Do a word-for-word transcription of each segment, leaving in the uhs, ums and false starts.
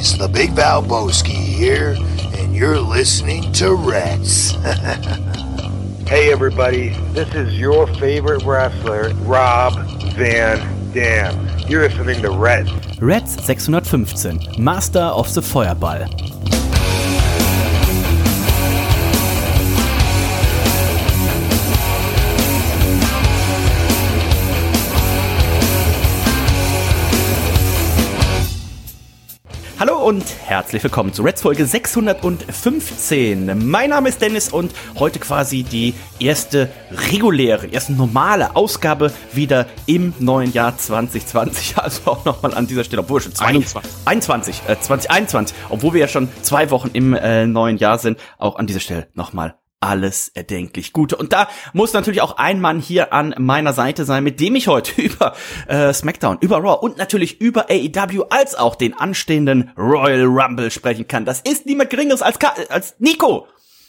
boys, the Big Valboski here, and you're listening to Reds. Hey everybody, this is your favorite wrestler, Rob Van Dam. You're listening to Reds. Reds sechshundertfünfzehn, Master of the Feuerball. Hallo und herzlich willkommen zu Reds Folge sechshundertfünfzehn. Mein Name ist Dennis und heute quasi die erste reguläre, erste normale Ausgabe wieder im neuen Jahr zwanzig zwanzig. Also auch nochmal an dieser Stelle, obwohl wir schon zwei, einundzwanzig, einundzwanzig, äh, zwanzig einundzwanzig, obwohl wir ja schon zwei Wochen im äh, neuen Jahr sind, auch an dieser Stelle nochmal alles erdenklich Gute. Und da muss natürlich auch ein Mann hier an meiner Seite sein, mit dem ich heute über äh, SmackDown, über Raw und natürlich über A E W als auch den anstehenden Royal Rumble sprechen kann. Das ist niemand Geringeres als, Ka- als Nico.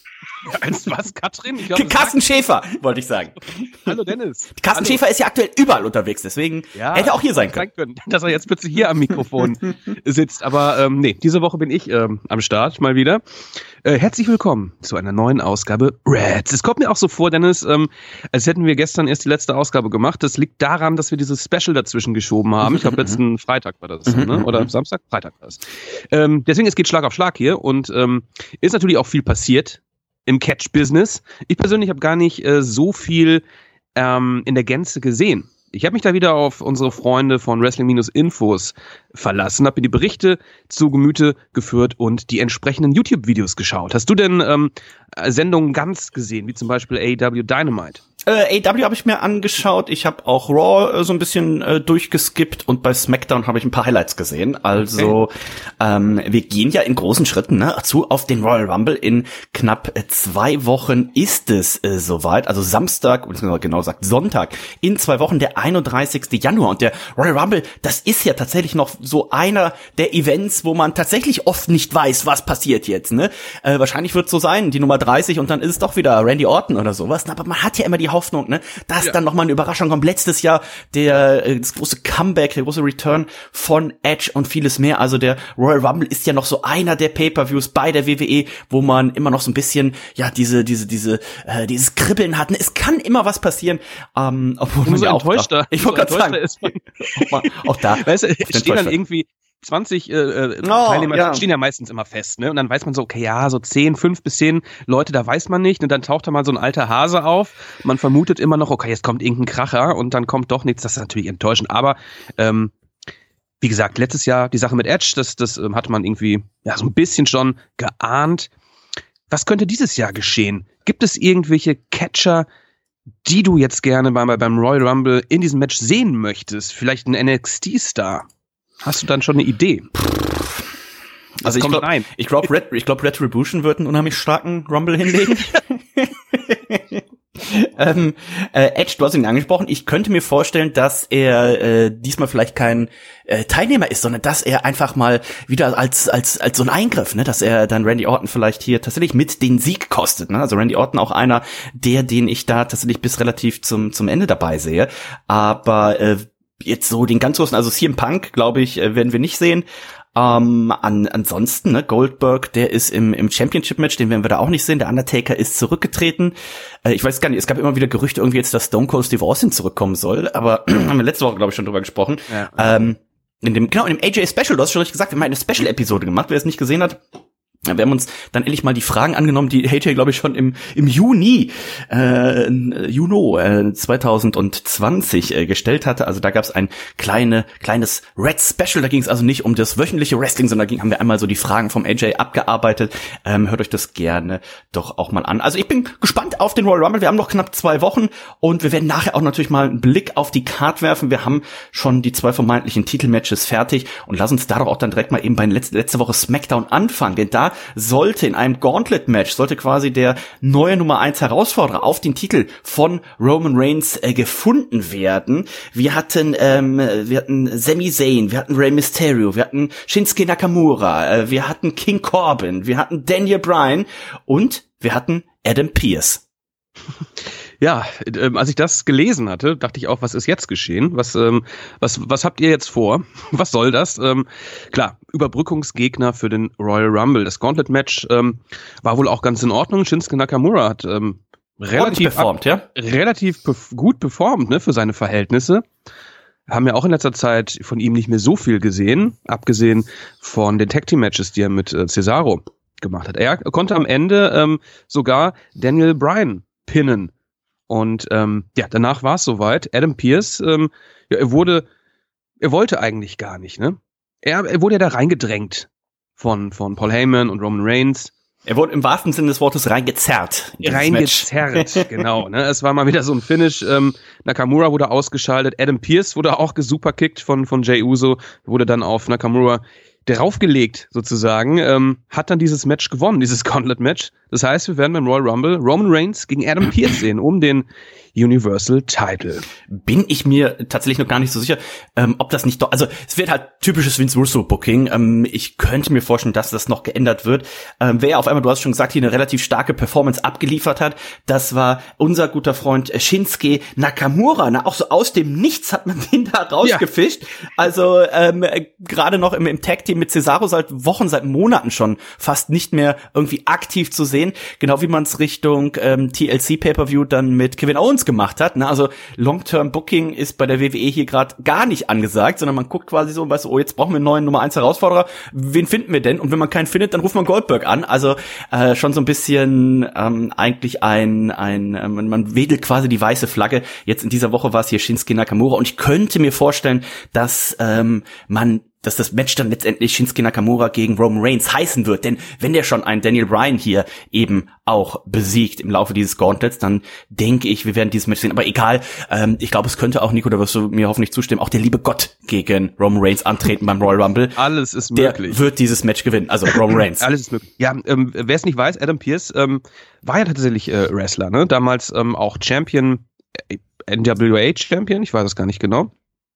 Als was, Katrin? Ich glaub, Carsten Schäfer, wollte ich sagen. Hallo Dennis. Carsten Hallo. Schäfer ist ja aktuell überall unterwegs, deswegen ja, hätte er auch hier sein können. können. Dass er jetzt plötzlich hier am Mikrofon sitzt. Aber ähm, nee, diese Woche bin ich ähm, am Start mal wieder. Äh, herzlich willkommen zu einer neuen Ausgabe Reds. Es kommt mir auch so vor, Dennis, ähm, als hätten wir gestern erst die letzte Ausgabe gemacht. Das liegt daran, dass wir dieses Special dazwischen geschoben haben. Ich glaube, letzten Freitag war das, ne? Oder Samstag? Freitag war das. Ähm, deswegen, es geht Schlag auf Schlag hier und ähm, ist natürlich auch viel passiert im Catch-Business. Ich persönlich habe gar nicht äh, so viel ähm, in der Gänze gesehen. Ich habe mich da wieder auf unsere Freunde von Wrestling-Infos verlassen, habe mir die Berichte zu Gemüte geführt und die entsprechenden YouTube-Videos geschaut. Hast du denn ähm, Sendungen ganz gesehen, wie zum Beispiel A E W Dynamite? Äh, A E W habe ich mir angeschaut. Ich habe auch Raw äh, so ein bisschen äh, durchgeskippt und bei SmackDown habe ich ein paar Highlights gesehen. Also okay. ähm, wir gehen ja in großen Schritten ne, zu auf den Royal Rumble. In knapp äh, zwei Wochen ist es äh, soweit. Also Samstag, oder genau gesagt Sonntag, in zwei Wochen, der einunddreißigsten Januar. Und der Royal Rumble, das ist ja tatsächlich noch so einer der Events, wo man tatsächlich oft nicht weiß, was passiert jetzt. Ne? Äh, wahrscheinlich wird es so sein, die Nummer dreißig und dann ist es doch wieder Randy Orton oder sowas. Aber man hat ja immer die Hoffnung, ne, dass ja. dann nochmal eine Überraschung kommt. Letztes Jahr der äh, das große Comeback, der große Return von Edge und vieles mehr. Also der Royal Rumble ist ja noch so einer der Pay-per-Views bei der W W E, wo man immer noch so ein bisschen ja diese diese diese äh, dieses Kribbeln hat. Ne? Es kann immer was passieren. Ähm, obwohl man so ja auch enttäuschter. Ich wollte so gerade sagen, auch, mal, auch da. Weißt du, stehen dann irgendwie zwanzig äh, oh, Teilnehmer ja. stehen ja meistens immer fest, ne? Und dann weiß man so, okay, ja, so zehn, fünf bis zehn Leute, da weiß man nicht. Und dann taucht da mal so ein alter Hase auf. Man vermutet immer noch, okay, jetzt kommt irgendein Kracher und dann kommt doch nichts. Das ist natürlich enttäuschend. Aber ähm, wie gesagt, letztes Jahr die Sache mit Edge, das, das ähm, hatte man irgendwie ja so ein bisschen schon geahnt. Was könnte dieses Jahr geschehen? Gibt es irgendwelche Catcher, die du jetzt gerne beim, beim Royal Rumble in diesem Match sehen möchtest? Vielleicht ein N X T-Star? Hast du dann schon eine Idee? Also ich glaube, ich glaube, Red, ich glaube, Retribution wird einen unheimlich starken Rumble hinlegen. ähm, äh, Edge, du hast ihn angesprochen. Ich könnte mir vorstellen, dass er äh, diesmal vielleicht kein äh, Teilnehmer ist, sondern dass er einfach mal wieder als als als so ein Eingriff, ne, dass er dann Randy Orton vielleicht hier tatsächlich mit den Sieg kostet, ne? Also Randy Orton auch einer, der, den ich da tatsächlich bis relativ zum zum Ende dabei sehe. Aber äh, jetzt so den ganz großen, also C M Punk, glaube ich, werden wir nicht sehen. Ähm, an, ansonsten, ne, Goldberg, der ist im, im Championship-Match, den werden wir da auch nicht sehen. Der Undertaker ist zurückgetreten. Äh, ich weiß gar nicht, es gab immer wieder Gerüchte irgendwie jetzt, dass Stone Cold Steve Austin zurückkommen soll, aber haben wir letzte Woche, glaube ich, schon drüber gesprochen. Ja. Ähm, in dem, genau, in dem A J Special, du hast schon richtig gesagt, wir haben eine Special-Episode gemacht, wer es nicht gesehen hat. Wir haben uns dann endlich mal die Fragen angenommen, die A J, glaube ich, schon im im Juni, äh, Juno äh, zwanzig zwanzig äh, gestellt hatte. Also da gab es ein kleine kleines Red Special. Da ging es also nicht um das wöchentliche Wrestling, sondern da ging, haben wir einmal so die Fragen vom A J abgearbeitet. Ähm, hört euch das gerne doch auch mal an. Also ich bin gespannt auf den Royal Rumble. Wir haben noch knapp zwei Wochen und wir werden nachher auch natürlich mal einen Blick auf die Card werfen. Wir haben schon die zwei vermeintlichen Titelmatches fertig und lass uns da doch auch dann direkt mal eben bei letzte, letzte Woche SmackDown anfangen, denn da sollte in einem Gauntlet-Match, sollte quasi der neue Nummer eins Herausforderer auf den Titel von Roman Reigns äh, gefunden werden. Wir hatten, ähm, wir hatten Sami Zayn, wir hatten Rey Mysterio, wir hatten Shinsuke Nakamura, äh, wir hatten King Corbin, wir hatten Daniel Bryan und wir hatten Adam Pearce. Ja, ähm, als ich das gelesen hatte, dachte ich auch, was ist jetzt geschehen? Was, ähm, was, was habt ihr jetzt vor? Was soll das? Ähm, klar, Überbrückungsgegner für den Royal Rumble. Das Gauntlet-Match ähm, war wohl auch ganz in Ordnung. Shinsuke Nakamura hat ähm, relativ performt, ja? relativ perf- gut performt, ne, für seine Verhältnisse. Haben ja auch in letzter Zeit von ihm nicht mehr so viel gesehen, abgesehen von den Tag-Team-Matches, die er mit äh, Cesaro gemacht hat. Er konnte am Ende ähm, sogar Daniel Bryan pinnen. Und ähm, ja, danach war es soweit. Adam Pearce, ähm, ja, er wurde, er wollte eigentlich gar nicht, ne? Er, er wurde ja da reingedrängt von von Paul Heyman und Roman Reigns. Er wurde im wahrsten Sinne des Wortes reingezerrt. Reingezerrt, genau. Ne? Es war mal wieder so ein Finish. Ähm, Nakamura wurde ausgeschaltet. Adam Pearce wurde auch gesuperkickt von von Jey Uso. Wurde dann auf Nakamura draufgelegt, sozusagen. Ähm, hat dann dieses Match gewonnen, dieses Gauntlet-Match. Das heißt, wir werden beim Royal Rumble Roman Reigns gegen Adam Pearce sehen, um den Universal Title. Bin ich mir tatsächlich noch gar nicht so sicher, ähm, ob das nicht doch, also es wird halt typisches Vince Russo Booking. Ähm, ich könnte mir vorstellen, dass das noch geändert wird. Ähm, wer auf einmal, du hast schon gesagt, hier eine relativ starke Performance abgeliefert hat, das war unser guter Freund Shinsuke Nakamura. Na, auch so aus dem Nichts hat man den da rausgefischt. Ja. Also ähm, gerade noch im, im Tag-Team mit Cesaro seit Wochen, seit Monaten schon fast nicht mehr irgendwie aktiv zu sehen. Genau wie man es Richtung ähm, T L C Pay-Per-View dann mit Kevin Owens gemacht hat. Ne? Also Long-Term-Booking ist bei der W W E hier gerade gar nicht angesagt, sondern man guckt quasi so und weiß, oh, jetzt brauchen wir einen neuen Nummer eins Herausforderer. Wen finden wir denn? Und wenn man keinen findet, dann ruft man Goldberg an. Also äh, schon so ein bisschen ähm, eigentlich ein, ein äh, man wedelt quasi die weiße Flagge. Jetzt in dieser Woche war es hier Shinsuke Nakamura und ich könnte mir vorstellen, dass ähm, man dass das Match dann letztendlich Shinsuke Nakamura gegen Roman Reigns heißen wird. Denn wenn der schon einen Daniel Bryan hier eben auch besiegt im Laufe dieses Gauntlets, dann denke ich, wir werden dieses Match sehen. Aber egal, ähm, ich glaube, es könnte auch, Nico, da wirst du mir hoffentlich zustimmen, auch der liebe Gott gegen Roman Reigns antreten beim Royal Rumble. Alles ist der möglich. Der wird dieses Match gewinnen, also Roman Reigns. Alles ist möglich. Ja, ähm, wer es nicht weiß, Adam Pearce ähm, war ja tatsächlich äh, Wrestler, ne? Damals ähm, auch Champion, äh, N W A Champion, ich weiß es gar nicht genau.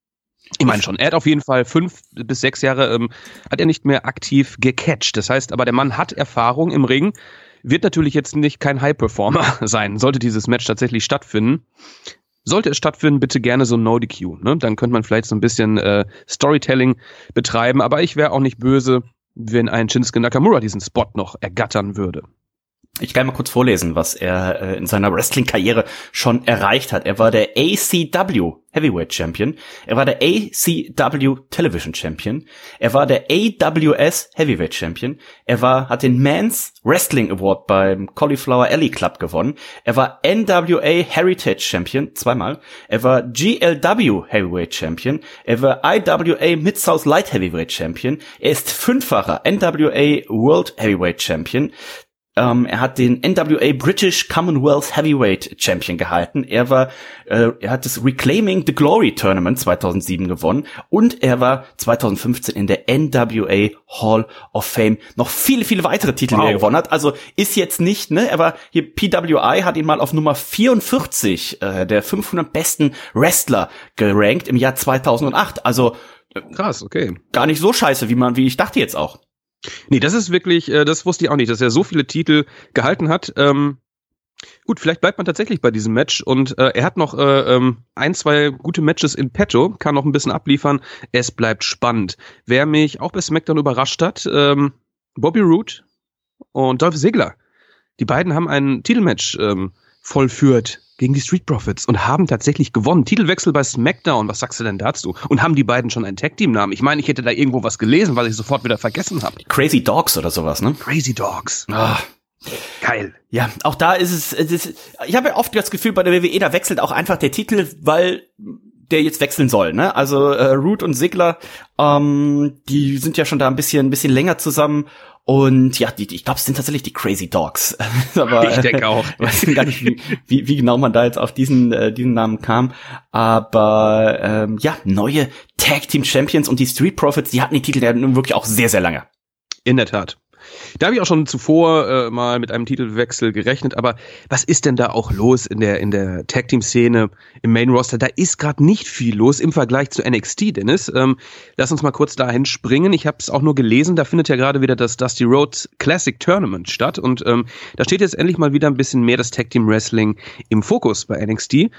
Ich meine schon, er hat auf jeden Fall fünf bis sechs Jahre, ähm, hat er nicht mehr aktiv gecatcht. Das heißt aber, der Mann hat Erfahrung im Ring, wird natürlich jetzt nicht kein High-Performer sein, sollte dieses Match tatsächlich stattfinden. Sollte es stattfinden, bitte gerne so No-D Q. Ne? Dann könnte man vielleicht so ein bisschen äh, Storytelling betreiben, aber ich wäre auch nicht böse, wenn ein Shinsuke Nakamura diesen Spot noch ergattern würde. Ich kann mal kurz vorlesen, was er äh, in seiner Wrestling-Karriere schon erreicht hat. Er war der A C W Heavyweight Champion. Er war der A C W Television Champion. Er war der A W S Heavyweight Champion. Er war, hat den Men's Wrestling Award beim Cauliflower Alley Club gewonnen. Er war N W A Heritage Champion, zweimal. Er war G L W Heavyweight Champion. Er war I W A Mid-South Light Heavyweight Champion. Er ist fünffacher N W A World Heavyweight Champion. Um, er hat den N W A British Commonwealth Heavyweight Champion gehalten. Er war, äh, er hat das Reclaiming the Glory Tournament zweitausendsieben gewonnen und er war zweitausendfünfzehn in der N W A Hall of Fame. Noch viele, viele weitere Titel, wow, die er gewonnen hat. Also ist jetzt nicht, ne? Er war hier, P W I hat ihn mal auf Nummer vierundvierzig äh, der fünfhundert besten Wrestler gerankt im Jahr zweitausendacht. Also äh, krass, okay. Gar nicht so scheiße, wie man, wie ich dachte jetzt auch. Nee, das ist wirklich, äh, das wusste ich auch nicht, dass er so viele Titel gehalten hat. Ähm, gut, vielleicht bleibt man tatsächlich bei diesem Match und äh, er hat noch äh, ähm, ein, zwei gute Matches in petto, kann noch ein bisschen abliefern. Es bleibt spannend. Wer mich auch bei SmackDown überrascht hat, ähm, Bobby Roode und Dolph Ziggler. Die beiden haben ein Titelmatch ähm, vollführt gegen die Street Profits und haben tatsächlich gewonnen. Titelwechsel bei SmackDown, was sagst du denn dazu? Und haben die beiden schon einen Tag-Team-Namen? Ich meine, ich hätte da irgendwo was gelesen, was ich sofort wieder vergessen habe. Crazy Dogs oder sowas, ne? Crazy Dogs. Ah. Geil. Ja, auch da ist es, es ist, ich habe ja oft das Gefühl, bei der W W E, da wechselt auch einfach der Titel, weil der jetzt wechseln soll, ne? Also äh, Roode und Ziggler, ähm, die sind ja schon da ein bisschen ein bisschen länger zusammen. Und ja, die, die, ich glaube, es sind tatsächlich die Crazy Dogs. Aber, ich denke auch. Ich weiß gar nicht, wie, wie, wie genau man da jetzt auf diesen äh, diesen Namen kam. Aber ähm, ja, neue Tag Team Champions und die Street Profits, die hatten die Titel ja nun wirklich auch sehr, sehr lange. In der Tat. Da habe ich auch schon zuvor äh, mal mit einem Titelwechsel gerechnet, aber was ist denn da auch los in der in der Tag-Team-Szene im Main-Roster? Da ist gerade nicht viel los im Vergleich zu N X T, Dennis. Ähm, lass uns mal kurz dahin springen. Ich habe es auch nur gelesen, da findet ja gerade wieder das Dusty Rhodes Classic Tournament statt und ähm, da steht jetzt endlich mal wieder ein bisschen mehr das Tag-Team-Wrestling im Fokus bei N X T.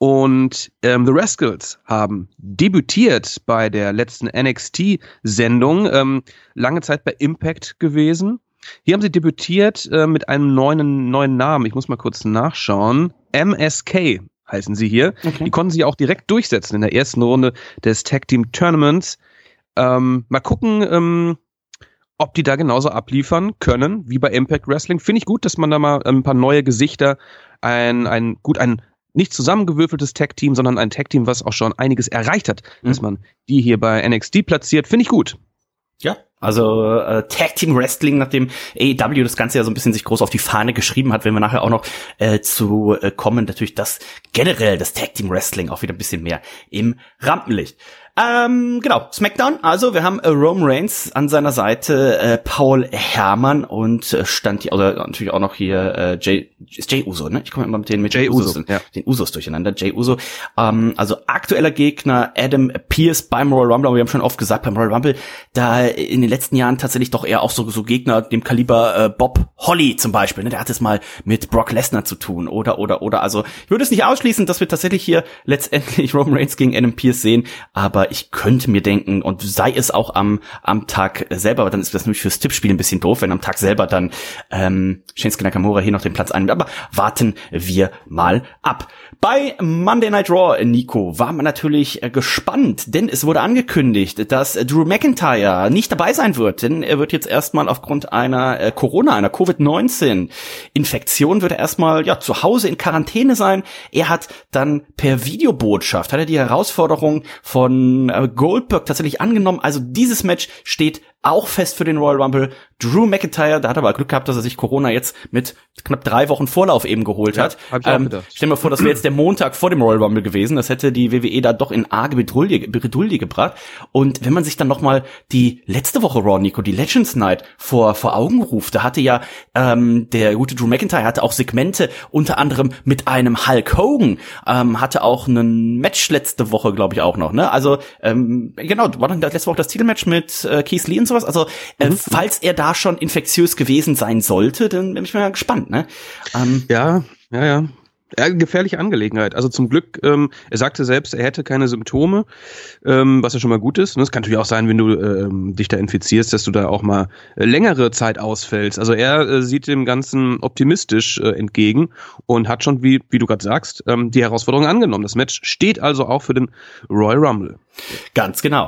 Und ähm, The Rascals haben debütiert bei der letzten N X T-Sendung, ähm, lange Zeit bei Impact gewesen. Hier haben sie debütiert äh, mit einem neuen, neuen Namen. Ich muss mal kurz nachschauen. M S K heißen sie hier. Okay. Die konnten sich auch direkt durchsetzen in der ersten Runde des Tag Team Tournaments. Ähm, mal gucken, ähm, ob die da genauso abliefern können wie bei Impact Wrestling. Finde ich gut, dass man da mal ein paar neue Gesichter, ein, ein gut, ein nicht zusammengewürfeltes Tag-Team, sondern ein Tag-Team, was auch schon einiges erreicht hat, mhm. dass man die hier bei N X T platziert, finde ich gut. Ja, also äh, Tag Team Wrestling, nachdem A E W das Ganze ja so ein bisschen sich groß auf die Fahne geschrieben hat, wenn wir nachher auch noch äh, zu äh, kommen, natürlich das generell das Tag Team Wrestling auch wieder ein bisschen mehr im Rampenlicht. Ähm, genau, SmackDown, also wir haben äh, Roman Reigns an seiner Seite, äh, Paul Herrmann und äh, stand hier, oder natürlich auch noch hier äh, Jay, ist Jay Uso, ne? Ich komme immer mit den mit Jay Usos, Uso, ja. den Usos durcheinander, Jay Uso. Ähm, also aktueller Gegner Adam Pearce beim Royal Rumble, aber wir haben schon oft gesagt, beim Royal Rumble, da in den letzten Jahren tatsächlich doch eher auch so, so Gegner dem Kaliber äh, Bob Holly zum Beispiel, ne? Der hat es mal mit Brock Lesnar zu tun, oder, oder, oder, also ich würde es nicht ausschließen, dass wir tatsächlich hier letztendlich Roman Reigns gegen Adam Pearce sehen, aber ich könnte mir denken, und sei es auch am am Tag selber, aber dann ist das nämlich fürs Tippspiel ein bisschen doof, wenn am Tag selber dann ähm, Shinsuke Nakamura hier noch den Platz einnimmt, aber warten wir mal ab. Bei Monday Night Raw, Nico, war man natürlich äh, gespannt, denn es wurde angekündigt, dass Drew McIntyre nicht dabei sein wird, denn er wird jetzt erstmal aufgrund einer äh, Corona, einer Covid neunzehn Infektion, wird er erstmal ja zu Hause in Quarantäne sein. Er hat dann per Videobotschaft, hat er die Herausforderung von äh, Goldberg tatsächlich angenommen. Also dieses Match steht auch fest für den Royal Rumble. Drew McIntyre, da hat er aber Glück gehabt, dass er sich Corona jetzt mit knapp drei Wochen Vorlauf eben geholt hat. Ja, hab ich auch ähm, gedacht. Stell mir vor, das wäre jetzt der Montag vor dem Royal Rumble gewesen. Das hätte die W W E da doch in arge Bredouille, Bredouille gebracht. Und wenn man sich dann nochmal die letzte Woche Raw, Nico, die Legends Night vor vor Augen ruft, da hatte ja ähm, der gute Drew McIntyre hatte auch Segmente, unter anderem mit einem Hulk Hogan, ähm, hatte auch ein Match letzte Woche, glaube ich, auch noch. Ne? Also ähm, genau, war dann letzte Woche das Titelmatch mit äh, Keith Lee und sowas. Also äh, mhm. falls er da schon infektiös gewesen sein sollte, dann bin ich mal gespannt, ne? Ähm, ja, ja, ja. Ja, gefährliche Angelegenheit. Also zum Glück, ähm, er sagte selbst, er hätte keine Symptome, ähm, was ja schon mal gut ist. Und es kann natürlich auch sein, wenn du ähm, dich da infizierst, dass du da auch mal äh, längere Zeit ausfällst. Also er äh, sieht dem Ganzen optimistisch äh, entgegen und hat schon, wie wie du gerade sagst, ähm, die Herausforderung angenommen. Das Match steht also auch für den Royal Rumble. Ganz genau.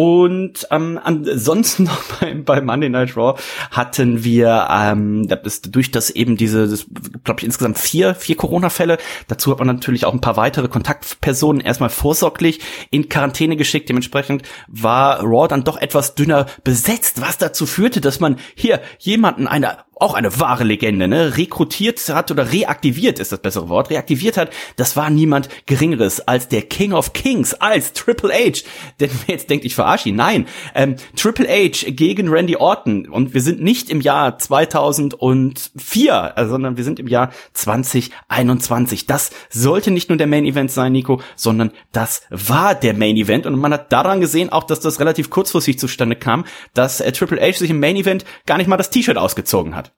Und ähm, ansonsten noch bei, bei Monday Night Raw hatten wir ähm, das ist durch das eben diese, glaube ich, insgesamt vier vier Corona-Fälle. Dazu hat man natürlich auch ein paar weitere Kontaktpersonen erstmal vorsorglich in Quarantäne geschickt. Dementsprechend war Raw dann doch etwas dünner besetzt, was dazu führte, dass man hier jemanden, eine auch eine wahre Legende, ne, rekrutiert hat oder reaktiviert ist das bessere Wort, reaktiviert hat. Das war niemand Geringeres als der King of Kings, als Triple H. Denn wer jetzt denkt, ich verarsche ihn, nein, ähm, Triple H gegen Randy Orton. Und wir sind nicht im Jahr zweitausendvier, sondern wir sind im Jahr zwanzig einundzwanzig. Das sollte nicht nur der Main Event sein, Nico, sondern das war der Main Event. Und man hat daran gesehen auch, dass das relativ kurzfristig zustande kam, dass äh, Triple H sich im Main Event gar nicht mal das T-Shirt ausgezogen hat.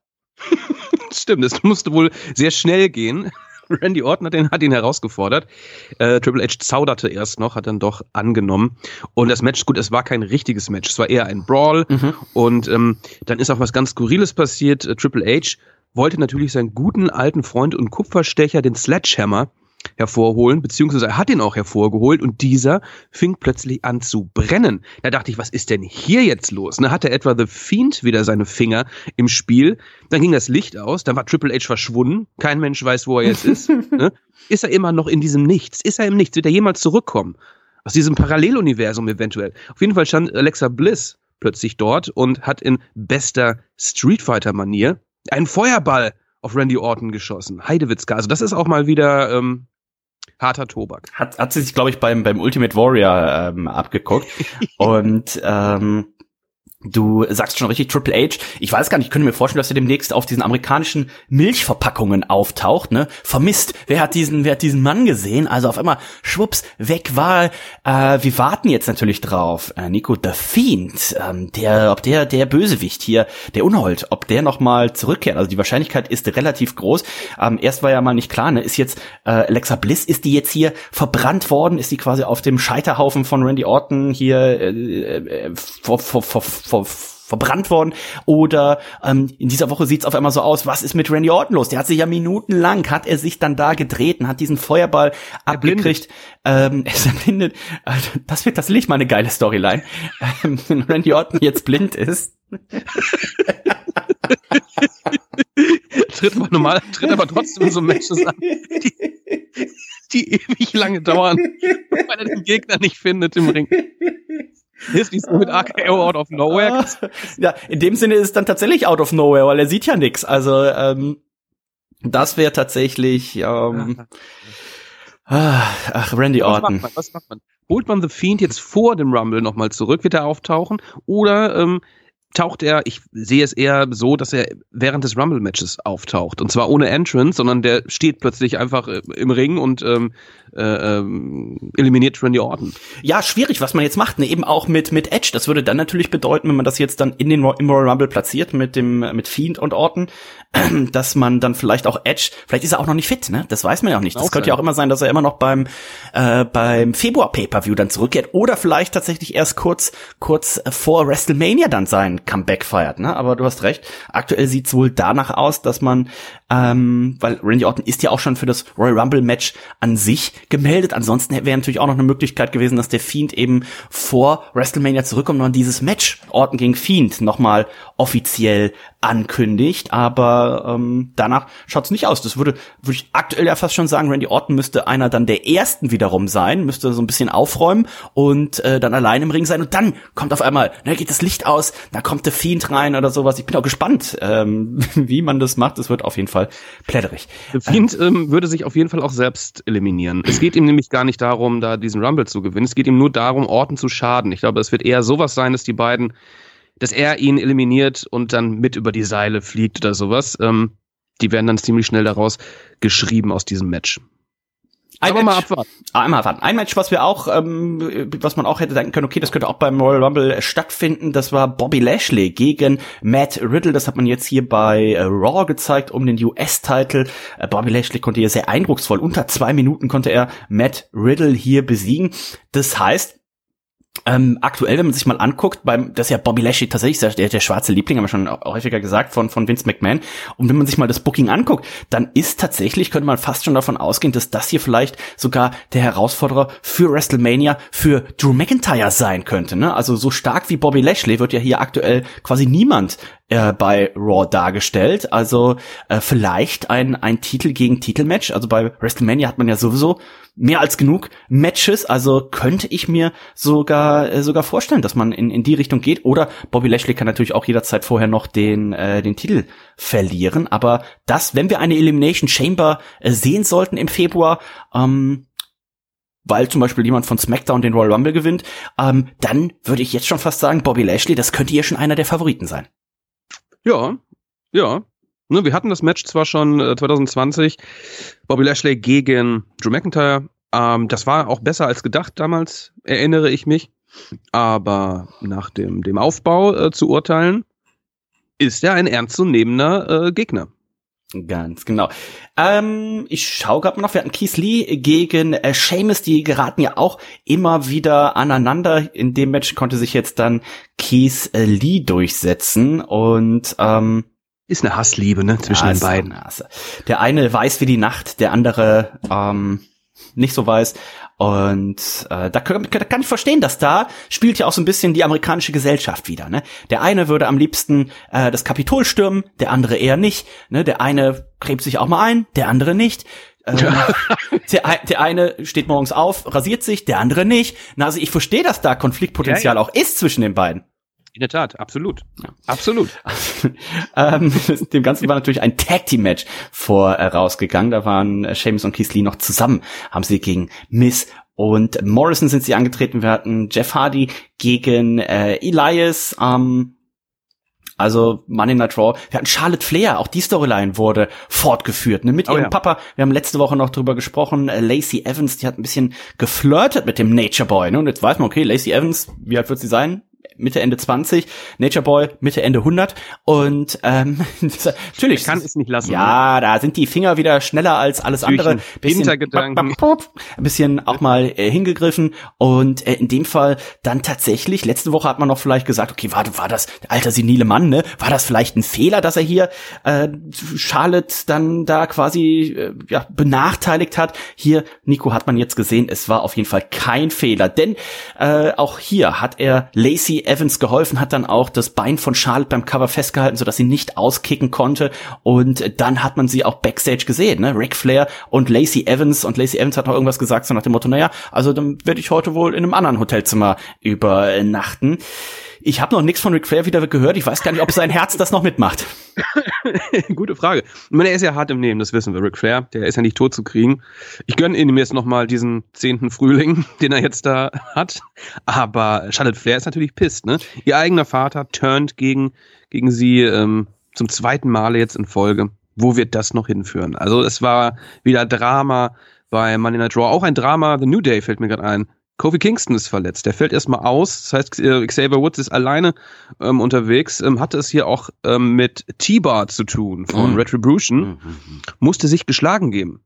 Stimmt, es musste wohl sehr schnell gehen. Randy Orton hat ihn, hat ihn herausgefordert. Äh, Triple H zauderte erst noch, hat dann doch angenommen. Und das Match, gut, es war kein richtiges Match. Es war eher ein Brawl. Mhm. Und ähm, dann ist auch was ganz Skurriles passiert. Äh, Triple H wollte natürlich seinen guten alten Freund und Kupferstecher, den Sledgehammer, hervorholen, beziehungsweise er hat ihn auch hervorgeholt und dieser fing plötzlich an zu brennen. Da dachte ich, was ist denn hier jetzt los? Da hatte etwa The Fiend wieder seine Finger im Spiel, dann ging das Licht aus, dann war Triple H verschwunden, kein Mensch weiß, wo er jetzt ist. Ne? Ist er immer noch in diesem Nichts? Ist er im Nichts? Wird er jemals zurückkommen? Aus diesem Paralleluniversum eventuell. Auf jeden Fall stand Alexa Bliss plötzlich dort und hat in bester Street Fighter-Manier einen Feuerball auf Randy Orton geschossen. Heidewitzka. Also das ist auch mal wieder ähm, harter Tobak. Hat, hat sie sich, glaube ich, beim beim Ultimate Warrior ähm, abgeguckt. Und ähm, Du sagst schon richtig, Triple H, ich weiß gar nicht, ich könnte mir vorstellen, dass er demnächst auf diesen amerikanischen Milchverpackungen auftaucht, ne? Vermisst, wer hat diesen, wer hat diesen Mann gesehen? Also auf einmal, schwupps, weg war er. Äh, wir warten jetzt natürlich drauf. Äh, Nico, The Fiend, ähm, der, ob der, der Bösewicht hier, der Unhold, ob der nochmal zurückkehrt. Also die Wahrscheinlichkeit ist relativ groß. Ähm, erst war ja mal nicht klar, ne? Ist jetzt äh, Alexa Bliss, ist die jetzt hier verbrannt worden? Ist die quasi auf dem Scheiterhaufen von Randy Orton hier äh, äh, vor, vor, vor Ver, verbrannt worden, oder ähm, in dieser Woche sieht's auf einmal so aus, was ist mit Randy Orton los? Der hat sich ja minutenlang, hat er sich dann da gedreht und hat diesen Feuerball abgekriegt. Ähm, er ist erblindet. Äh, das wird tatsächlich mal eine geile Storyline. Ähm, wenn Randy Orton jetzt blind ist. tritt aber normal, tritt aber trotzdem so Matches an, die, die ewig lange dauern, weil er den Gegner nicht findet im Ring. Ist nicht so mit R K O out of nowhere. Ja, in dem Sinne ist es dann tatsächlich out of nowhere, weil er sieht ja nix. Also ähm, das wäre tatsächlich ähm, ach, Randy Orton. Was macht man? Was macht man? Holt man The Fiend jetzt vor dem Rumble nochmal zurück? Wird er auftauchen? Oder ähm, taucht er, ich sehe es eher so, dass er während des Rumble-Matches auftaucht. Und zwar ohne Entrance, sondern der steht plötzlich einfach im Ring und ähm, äh, ähm, eliminiert Randy Orton. Ja, schwierig, was man jetzt macht, ne? Eben auch mit mit Edge. Das würde dann natürlich bedeuten, wenn man das jetzt dann in den im Royal Rumble platziert mit dem mit Fiend und Orton, dass man dann vielleicht auch Edge, vielleicht ist er auch noch nicht fit, ne? Das weiß man ja auch nicht. Das auch könnte sein. Ja auch immer sein, dass er immer noch beim äh, beim Februar Pay-Per-View dann zurückkehrt oder vielleicht tatsächlich erst kurz kurz vor WrestleMania dann sein Comeback feiert, ne? Aber du hast recht. Aktuell sieht's wohl danach aus, dass man ähm, weil Randy Orton ist ja auch schon für das Royal Rumble Match an sich gemeldet. Ansonsten wäre natürlich auch noch eine Möglichkeit gewesen, dass der Fiend eben vor WrestleMania zurückkommt und dann dieses Match Orton gegen Fiend nochmal offiziell ankündigt. Aber ähm, danach schaut's nicht aus. Das würde würde ich aktuell ja fast schon sagen, Randy Orton müsste einer dann der Ersten wiederum sein, müsste so ein bisschen aufräumen und äh, dann allein im Ring sein. Und dann kommt auf einmal, ne, geht das Licht aus, da kommt der Fiend rein oder sowas. Ich bin auch gespannt, ähm, wie man das macht. Das wird auf jeden Fall plätterig. Der Fiend ähm, würde sich auf jeden Fall auch selbst eliminieren. Es geht ihm nämlich gar nicht darum, da diesen Rumble zu gewinnen. Es geht ihm nur darum, Orton zu schaden. Ich glaube, es wird eher sowas sein, dass die beiden, dass er ihn eliminiert und dann mit über die Seile fliegt oder sowas. Ähm, die werden dann ziemlich schnell daraus geschrieben aus diesem Match. Ein Match, mal abwarten. Einmal abwarten. Ein Match, was wir auch, ähm, was man auch hätte denken können, okay, das könnte auch beim Royal Rumble stattfinden, das war Bobby Lashley gegen Matt Riddle. Das hat man jetzt hier bei äh, Raw gezeigt um den U S-Titel. Äh, Bobby Lashley konnte hier sehr eindrucksvoll, unter zwei Minuten konnte er Matt Riddle hier besiegen. Das heißt, Ähm, aktuell, wenn man sich mal anguckt, beim, das ist ja Bobby Lashley tatsächlich der, der schwarze Liebling, haben wir schon häufiger gesagt, von, von Vince McMahon. Und wenn man sich mal das Booking anguckt, dann ist tatsächlich, könnte man fast schon davon ausgehen, dass das hier vielleicht sogar der Herausforderer für WrestleMania für Drew McIntyre sein könnte, ne? Also so stark wie Bobby Lashley wird ja hier aktuell quasi niemand äh, bei Raw dargestellt. Also äh, vielleicht ein, ein Titel gegen Titelmatch. Also bei WrestleMania hat man ja sowieso mehr als genug Matches, also könnte ich mir sogar äh, sogar vorstellen, dass man in in die Richtung geht. Oder Bobby Lashley kann natürlich auch jederzeit vorher noch den äh, den Titel verlieren. Aber das, wenn wir eine Elimination Chamber äh, sehen sollten im Februar, ähm, weil zum Beispiel jemand von SmackDown den Royal Rumble gewinnt, ähm, dann würde ich jetzt schon fast sagen, Bobby Lashley, das könnte hier schon einer der Favoriten sein. Ja, ja. Ne, wir hatten das Match zwar schon äh, zwanzig zwanzig, Bobby Lashley gegen Drew McIntyre. Ähm, das war auch besser als gedacht damals, erinnere ich mich. Aber nach dem, dem Aufbau äh, zu urteilen, ist er ein ernstzunehmender äh, Gegner. Ganz genau. Ähm, ich schaue gerade noch, wir hatten Keith Lee gegen äh, Sheamus, die geraten ja auch immer wieder aneinander. In dem Match konnte sich jetzt dann Keith äh, Lee durchsetzen und ähm, ist eine Hassliebe, ne, zwischen ja, den beiden. Der eine weiß wie die Nacht, der andere ähm, nicht so weiß. Und äh, da, kann, da kann ich verstehen, dass da spielt ja auch so ein bisschen die amerikanische Gesellschaft wieder. Ne? Der eine würde am liebsten äh, das Kapitol stürmen, der andere eher nicht. Ne? Der eine gräbt sich auch mal ein, der andere nicht. Ähm, der, der eine steht morgens auf, rasiert sich, der andere nicht. Na, also ich verstehe, dass da Konfliktpotenzial ja, ja. auch ist zwischen den beiden. In der Tat, absolut. Ja. Absolut. ähm, dem Ganzen war natürlich ein Tag-Team-Match vorausgegangen. Da waren Sheamus und Keith Lee noch zusammen, haben sie gegen Miz und Morrison sind sie angetreten. Wir hatten Jeff Hardy gegen äh, Elias, ähm, also Monday Night Raw. Wir hatten Charlotte Flair, auch die Storyline wurde fortgeführt, ne, mit oh, ihrem ja. Papa. Wir haben letzte Woche noch drüber gesprochen, äh, Lacey Evans, die hat ein bisschen geflirtet mit dem Nature Boy, ne? Und jetzt weiß man, okay, Lacey Evans, wie alt wird sie sein? Mitte, Ende zwanzig, Nature Boy Mitte, Ende hundert und ähm, natürlich. Ich kann es nicht lassen. Ja, ne? da sind die Finger wieder schneller als alles andere. Bisschen, Hintergedanken. Ein bisschen auch mal äh, hingegriffen und äh, in dem Fall dann tatsächlich, letzte Woche hat man noch vielleicht gesagt, okay, war, war das der alter senile Mann, ne? War das vielleicht ein Fehler, dass er hier äh, Charlotte dann da quasi äh, ja, benachteiligt hat? Hier, Nico, hat man jetzt gesehen, es war auf jeden Fall kein Fehler, denn äh, auch hier hat er Lacey Evans geholfen, hat dann auch das Bein von Charlotte beim Cover festgehalten, sodass sie nicht auskicken konnte und dann hat man sie auch Backstage gesehen, ne? Ric Flair und Lacey Evans und Lacey Evans hat noch irgendwas gesagt, so nach dem Motto, naja, also dann werde ich heute wohl in einem anderen Hotelzimmer übernachten. Ich habe noch nichts von Ric Flair wieder gehört, ich weiß gar nicht, ob sein Herz das noch mitmacht. Gute Frage. Ich meine, er ist ja hart im Nehmen, das wissen wir. Ric Flair, der ist ja nicht tot zu kriegen. Ich gönne ihm jetzt nochmal diesen zehnten Frühling, den er jetzt da hat. Aber Charlotte Flair ist natürlich pisst, ne? Ihr eigener Vater turnt gegen, gegen sie ähm, zum zweiten Male jetzt in Folge. Wo wird das noch hinführen? Also es war wieder Drama bei Monday Night Raw. Auch ein Drama, The New Day fällt mir gerade ein. Kofi Kingston ist verletzt. Der fällt erstmal aus. Das heißt, Xavier Woods ist alleine ähm, unterwegs. Ähm, hatte es hier auch ähm, mit T-Bar zu tun von mm. Retribution. Mm-hmm. Musste sich geschlagen geben.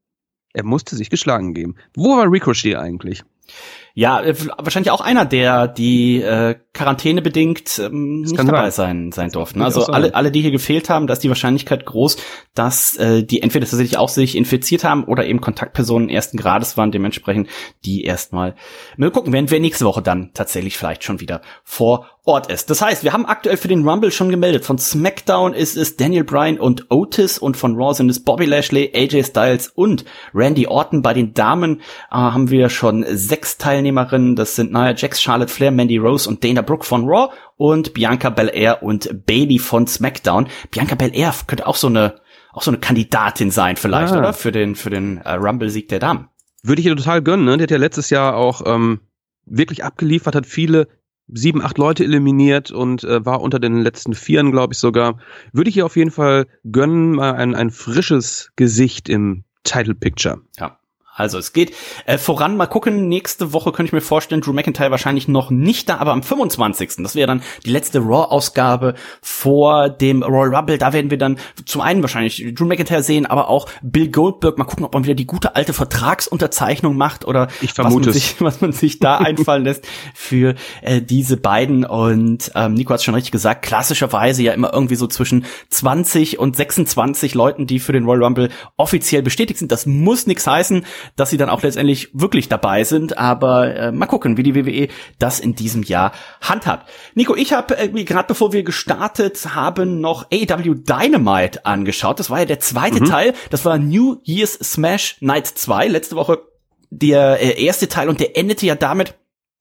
Er musste sich geschlagen geben. Wo war Ricochet eigentlich? Ja, wahrscheinlich auch einer, der die äh, Quarantäne bedingt ähm, nicht dabei sein sein durften. Also alle alle, die hier gefehlt haben, da ist die Wahrscheinlichkeit groß, dass äh, die entweder tatsächlich auch sich infiziert haben oder eben Kontaktpersonen ersten Grades waren, dementsprechend die erstmal wir gucken werden, wer nächste Woche dann tatsächlich vielleicht schon wieder vor Ort ist. Das heißt, wir haben aktuell für den Rumble schon gemeldet. Von SmackDown ist es Daniel Bryan und Otis und von Raw sind es Bobby Lashley, A J Styles und Randy Orton. Bei den Damen äh, haben wir schon sechs Teilnehmerinnen. Das sind Nia Jax, Charlotte Flair, Mandy Rose und Dana Brooke von Raw und Bianca Belair und Bayley von SmackDown. Bianca Belair könnte auch so eine auch so eine Kandidatin sein vielleicht, ah. oder? Für den für den äh, Rumble-Sieg der Damen. Würde ich ihr total gönnen, ne? Der hat ja letztes Jahr auch ähm, wirklich abgeliefert, hat viele sieben, acht Leute eliminiert und äh, war unter den letzten Vieren, glaube ich sogar. Würde ich ihr auf jeden Fall gönnen, mal ein, ein frisches Gesicht im Title Picture. Ja. Also es geht äh, voran, mal gucken, nächste Woche könnte ich mir vorstellen, Drew McIntyre wahrscheinlich noch nicht da, aber am fünfundzwanzigsten Das wäre dann die letzte Raw-Ausgabe vor dem Royal Rumble, da werden wir dann zum einen wahrscheinlich Drew McIntyre sehen, aber auch Bill Goldberg, mal gucken, ob man wieder die gute alte Vertragsunterzeichnung macht oder ich vermute was, man sich, was man sich da einfallen lässt für äh, diese beiden und ähm, Nico hat es schon richtig gesagt, klassischerweise ja immer irgendwie so zwischen zwanzig und sechsundzwanzig Leuten, die für den Royal Rumble offiziell bestätigt sind, das muss nichts heißen, dass sie dann auch letztendlich wirklich dabei sind, aber äh, mal gucken, wie die W W E das in diesem Jahr handhabt. Nico, ich habe äh, gerade bevor wir gestartet haben, noch A E W Dynamite angeschaut. Das war ja der zweite mhm. Teil, das war New Year's Smash Night zwei, letzte Woche der äh, erste Teil und der endete ja damit,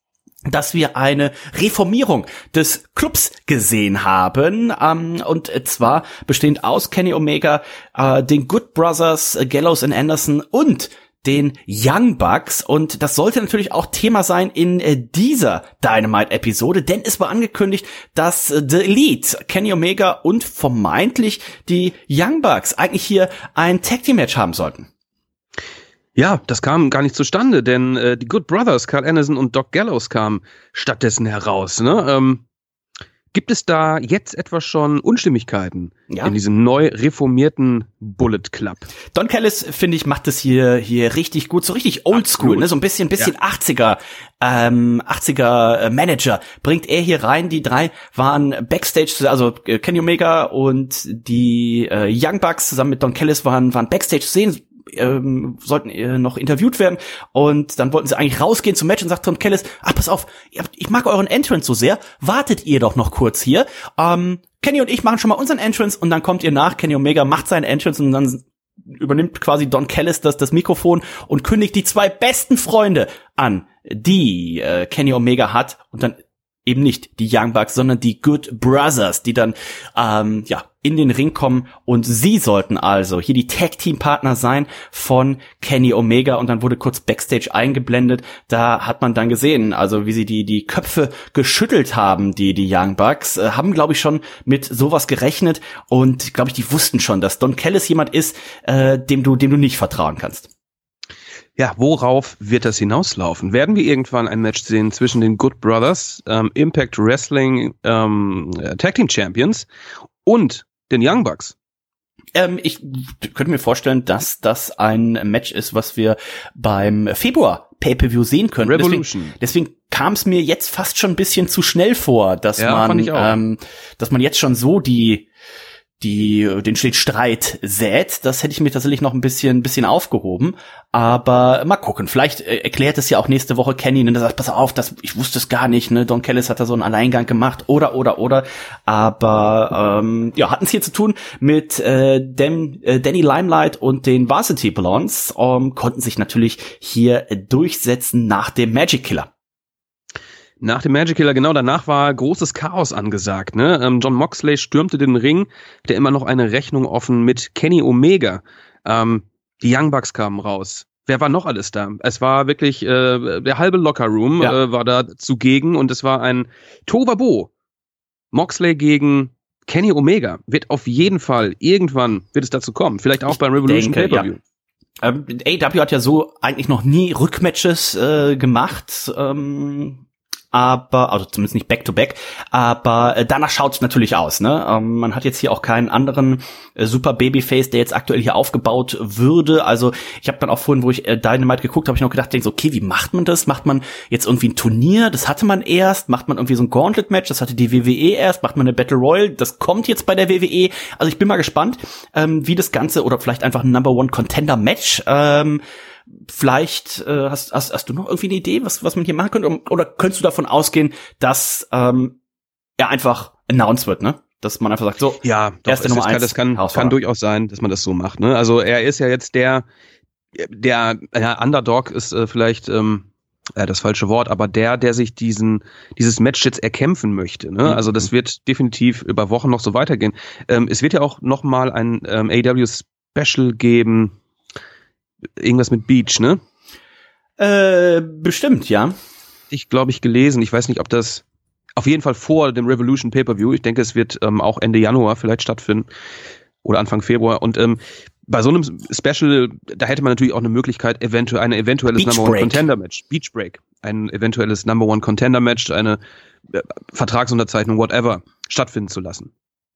dass wir eine Reformierung des Clubs gesehen haben, ähm, und zwar bestehend aus Kenny Omega, äh, den Good Brothers, äh, Gallows and Anderson und den Young Bucks, und das sollte natürlich auch Thema sein in äh, dieser Dynamite-Episode, denn es war angekündigt, dass äh, The Elite, Kenny Omega und vermeintlich die Young Bucks eigentlich hier ein Tag-Team-Match haben sollten. Ja, das kam gar nicht zustande, denn äh, die Good Brothers, Carl Anderson und Doc Gallows kamen stattdessen heraus. Ne? Ähm, gibt es da jetzt etwa schon Unstimmigkeiten ja. in diesem neu reformierten Bullet Club? Don Callis, finde ich, macht das hier hier richtig gut, so richtig oldschool, ne? So ein bisschen bisschen ja. achtziger ähm, achtziger Manager bringt er hier rein. Die drei waren Backstage, also äh, Kenny Omega und die äh, Young Bucks zusammen mit Don Callis waren waren Backstage zu sehen. Ähm, sollten äh, noch interviewt werden und dann wollten sie eigentlich rausgehen zum Match und sagt Don Callis, ach pass auf, ich mag euren Entrance so sehr, wartet ihr doch noch kurz hier, ähm, Kenny und ich machen schon mal unseren Entrance und dann kommt ihr nach, Kenny Omega macht seinen Entrance und dann übernimmt quasi Don Callis das, das Mikrofon und kündigt die zwei besten Freunde an, die äh, Kenny Omega hat, und dann eben nicht die Young Bucks, sondern die Good Brothers, die dann ähm, ja in den Ring kommen, und sie sollten also hier die Tag-Team-Partner sein von Kenny Omega. Und dann wurde kurz Backstage eingeblendet, da hat man dann gesehen, also wie sie die die Köpfe geschüttelt haben, die die Young Bucks, äh, haben glaube ich schon mit sowas gerechnet, und glaube ich, die wussten schon, dass Don Callis jemand ist, äh, dem du dem du nicht vertrauen kannst. Ja, worauf wird das hinauslaufen? Werden wir irgendwann ein Match sehen zwischen den Good Brothers, ähm, Impact Wrestling ähm, Tag Team Champions und den Young Bucks? Ähm, ich könnte mir vorstellen, dass das ein Match ist, was wir beim Februar Pay-Per-View sehen können. Revolution. Deswegen, deswegen kam es mir jetzt fand schon ein bisschen zu schnell vor, dass ja, man, fand ich auch. Ähm, dass man jetzt schon so die die den Streit sät. Das hätte ich mir tatsächlich noch ein bisschen bisschen aufgehoben, aber mal gucken, vielleicht äh, erklärt es ja auch nächste Woche Kenny, und er sagt, pass auf, das, ich wusste es gar nicht, ne, Don Callis hat da so einen Alleingang gemacht, oder oder oder, aber ähm, ja, hatten es hier zu tun mit äh, dem äh, Danny Limelight und den Varsity Blondes, ähm, konnten sich natürlich hier durchsetzen nach dem Magic Killer. Nach dem Magic Killer, genau, danach war großes Chaos angesagt, ne? Ähm, John Moxley stürmte den Ring, der immer noch eine Rechnung offen mit Kenny Omega. Ähm, die Young Bucks kamen raus. Wer war noch alles da? Es war wirklich, äh, der halbe Lockerroom ja. äh, war da zugegen, und es war ein Tohuwabohu. Moxley gegen Kenny Omega. Wird auf jeden Fall, irgendwann wird es dazu kommen. Vielleicht auch beim Revolution denke, Pay-Per-View. Ja. Ähm, A E W hat ja so eigentlich noch nie Rückmatches äh, gemacht, ähm aber, also zumindest nicht back-to-back, aber äh, danach schaut's natürlich aus, ne? Ähm, man hat jetzt hier auch keinen anderen äh, super Babyface, der jetzt aktuell hier aufgebaut würde. Also ich habe dann auch vorhin, wo ich äh, Dynamite geguckt habe, ich noch gedacht, denk so, okay, wie macht man das? Macht man jetzt irgendwie ein Turnier? Das hatte man erst. Macht man irgendwie so ein Gauntlet-Match? Das hatte die W W E erst. Macht man eine Battle Royale? Das kommt jetzt bei der W W E. Also ich bin mal gespannt, ähm, wie das Ganze, oder vielleicht einfach ein Number One Contender Match, ähm, Vielleicht äh, hast, hast hast du noch irgendwie eine Idee, was was man hier machen könnte, oder könntest du davon ausgehen, dass ähm, er einfach announced wird, ne? Dass man einfach sagt, so, ja, doch, erste Nummer kann, eins, das kann, kann durchaus sein, dass man das so macht, ne? Also er ist ja jetzt der, der ja, Underdog ist äh, vielleicht ähm, äh, das falsche Wort, aber der, der sich diesen dieses Match jetzt erkämpfen möchte, ne? Also das wird definitiv über Wochen noch so weitergehen. Ähm, es wird ja auch noch mal ein ähm, A E W Special geben. Irgendwas mit Beach, ne? Äh, bestimmt, ja. Ich glaube, ich gelesen. Ich weiß nicht, ob das auf jeden Fall vor dem Revolution Pay-Per-View. Ich denke, es wird ähm, auch Ende Januar vielleicht stattfinden oder Anfang Februar. Und ähm, bei so einem Special, da hätte man natürlich auch eine Möglichkeit, eventuell ein eventuelles Beach Number One Break. Contender Match, Beach Break, ein eventuelles Number One Contender Match, eine äh, Vertragsunterzeichnung, whatever, stattfinden zu lassen.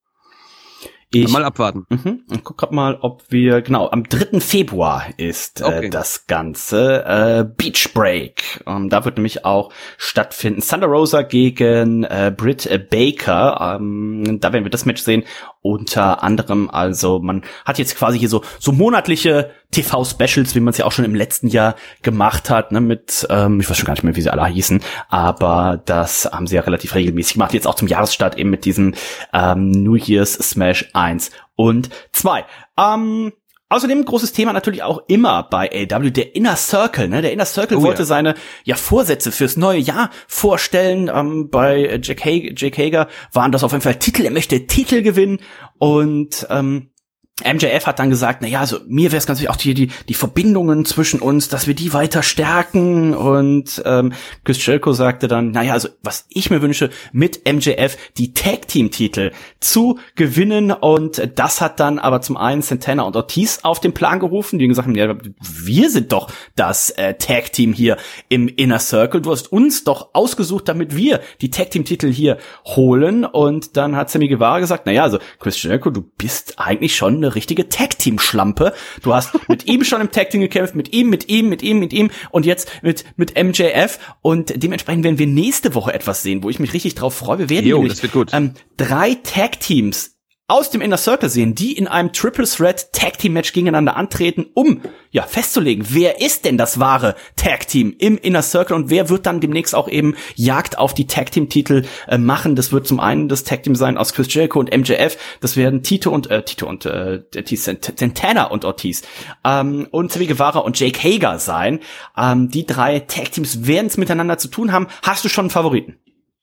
Ich, mal abwarten. Mhm. Ich guck grad mal, ob wir, genau, am dritten Februar ist äh, Okay. das Ganze, äh, Beach Break. Ähm, da wird nämlich auch stattfinden Thunder Rosa gegen äh, Britt Baker. Ähm, da werden wir das Match sehen. Unter anderem, also man hat jetzt quasi hier so so monatliche T V-Specials, wie man es ja auch schon im letzten Jahr gemacht hat, ne, mit, ähm, ich weiß schon gar nicht mehr, wie sie alle hießen, aber das haben sie ja relativ regelmäßig gemacht, jetzt auch zum Jahresstart eben mit diesem ähm, New Year's Smash eins und zwei. Ähm, außerdem großes Thema natürlich auch immer bei A E W, der Inner Circle, ne? Der Inner Circle Oh, wollte ja. seine ja Vorsätze fürs neue Jahr vorstellen. Ähm, bei Jack Hager, Jake Hager waren das auf jeden Fall Titel, er möchte Titel gewinnen, und ähm, M J F hat dann gesagt, na ja, also mir wäre es ganz wichtig, auch die, die die Verbindungen zwischen uns, dass wir die weiter stärken, und ähm, Chris Jericho sagte dann, na ja, also was ich mir wünsche, mit M J F die Tag-Team-Titel zu gewinnen, und das hat dann aber zum einen Santana und Ortiz auf den Plan gerufen, die gesagt haben, ja, wir sind doch das äh, Tag-Team hier im Inner Circle, du hast uns doch ausgesucht, damit wir die Tag-Team-Titel hier holen, und dann hat Sammy Guevara gesagt, na ja, also Chris Jericho, du bist eigentlich schon eine richtige Tag-Team-Schlampe. Du hast mit ihm schon im Tag-Team gekämpft, mit ihm, mit ihm, mit ihm, mit ihm und jetzt mit mit M J F, und dementsprechend werden wir nächste Woche etwas sehen, wo ich mich richtig drauf freue. Wir werden Jo, nämlich das wird gut. Ähm, drei Tag-Teams aus dem Inner Circle sehen, die in einem Triple Threat Tag Team Match gegeneinander antreten, um ja festzulegen, wer ist denn das wahre Tag Team im Inner Circle, und wer wird dann demnächst auch eben Jagd auf die Tag Team Titel äh, machen. Das wird zum einen das Tag Team sein aus Chris Jericho und M J F, das werden Tito und äh, Tito und äh, Santana und Ortiz ähm, und Sammy Guevara und Jake Hager sein. Ähm, die drei Tag Teams werden es miteinander zu tun haben. Hast du schon einen Favoriten?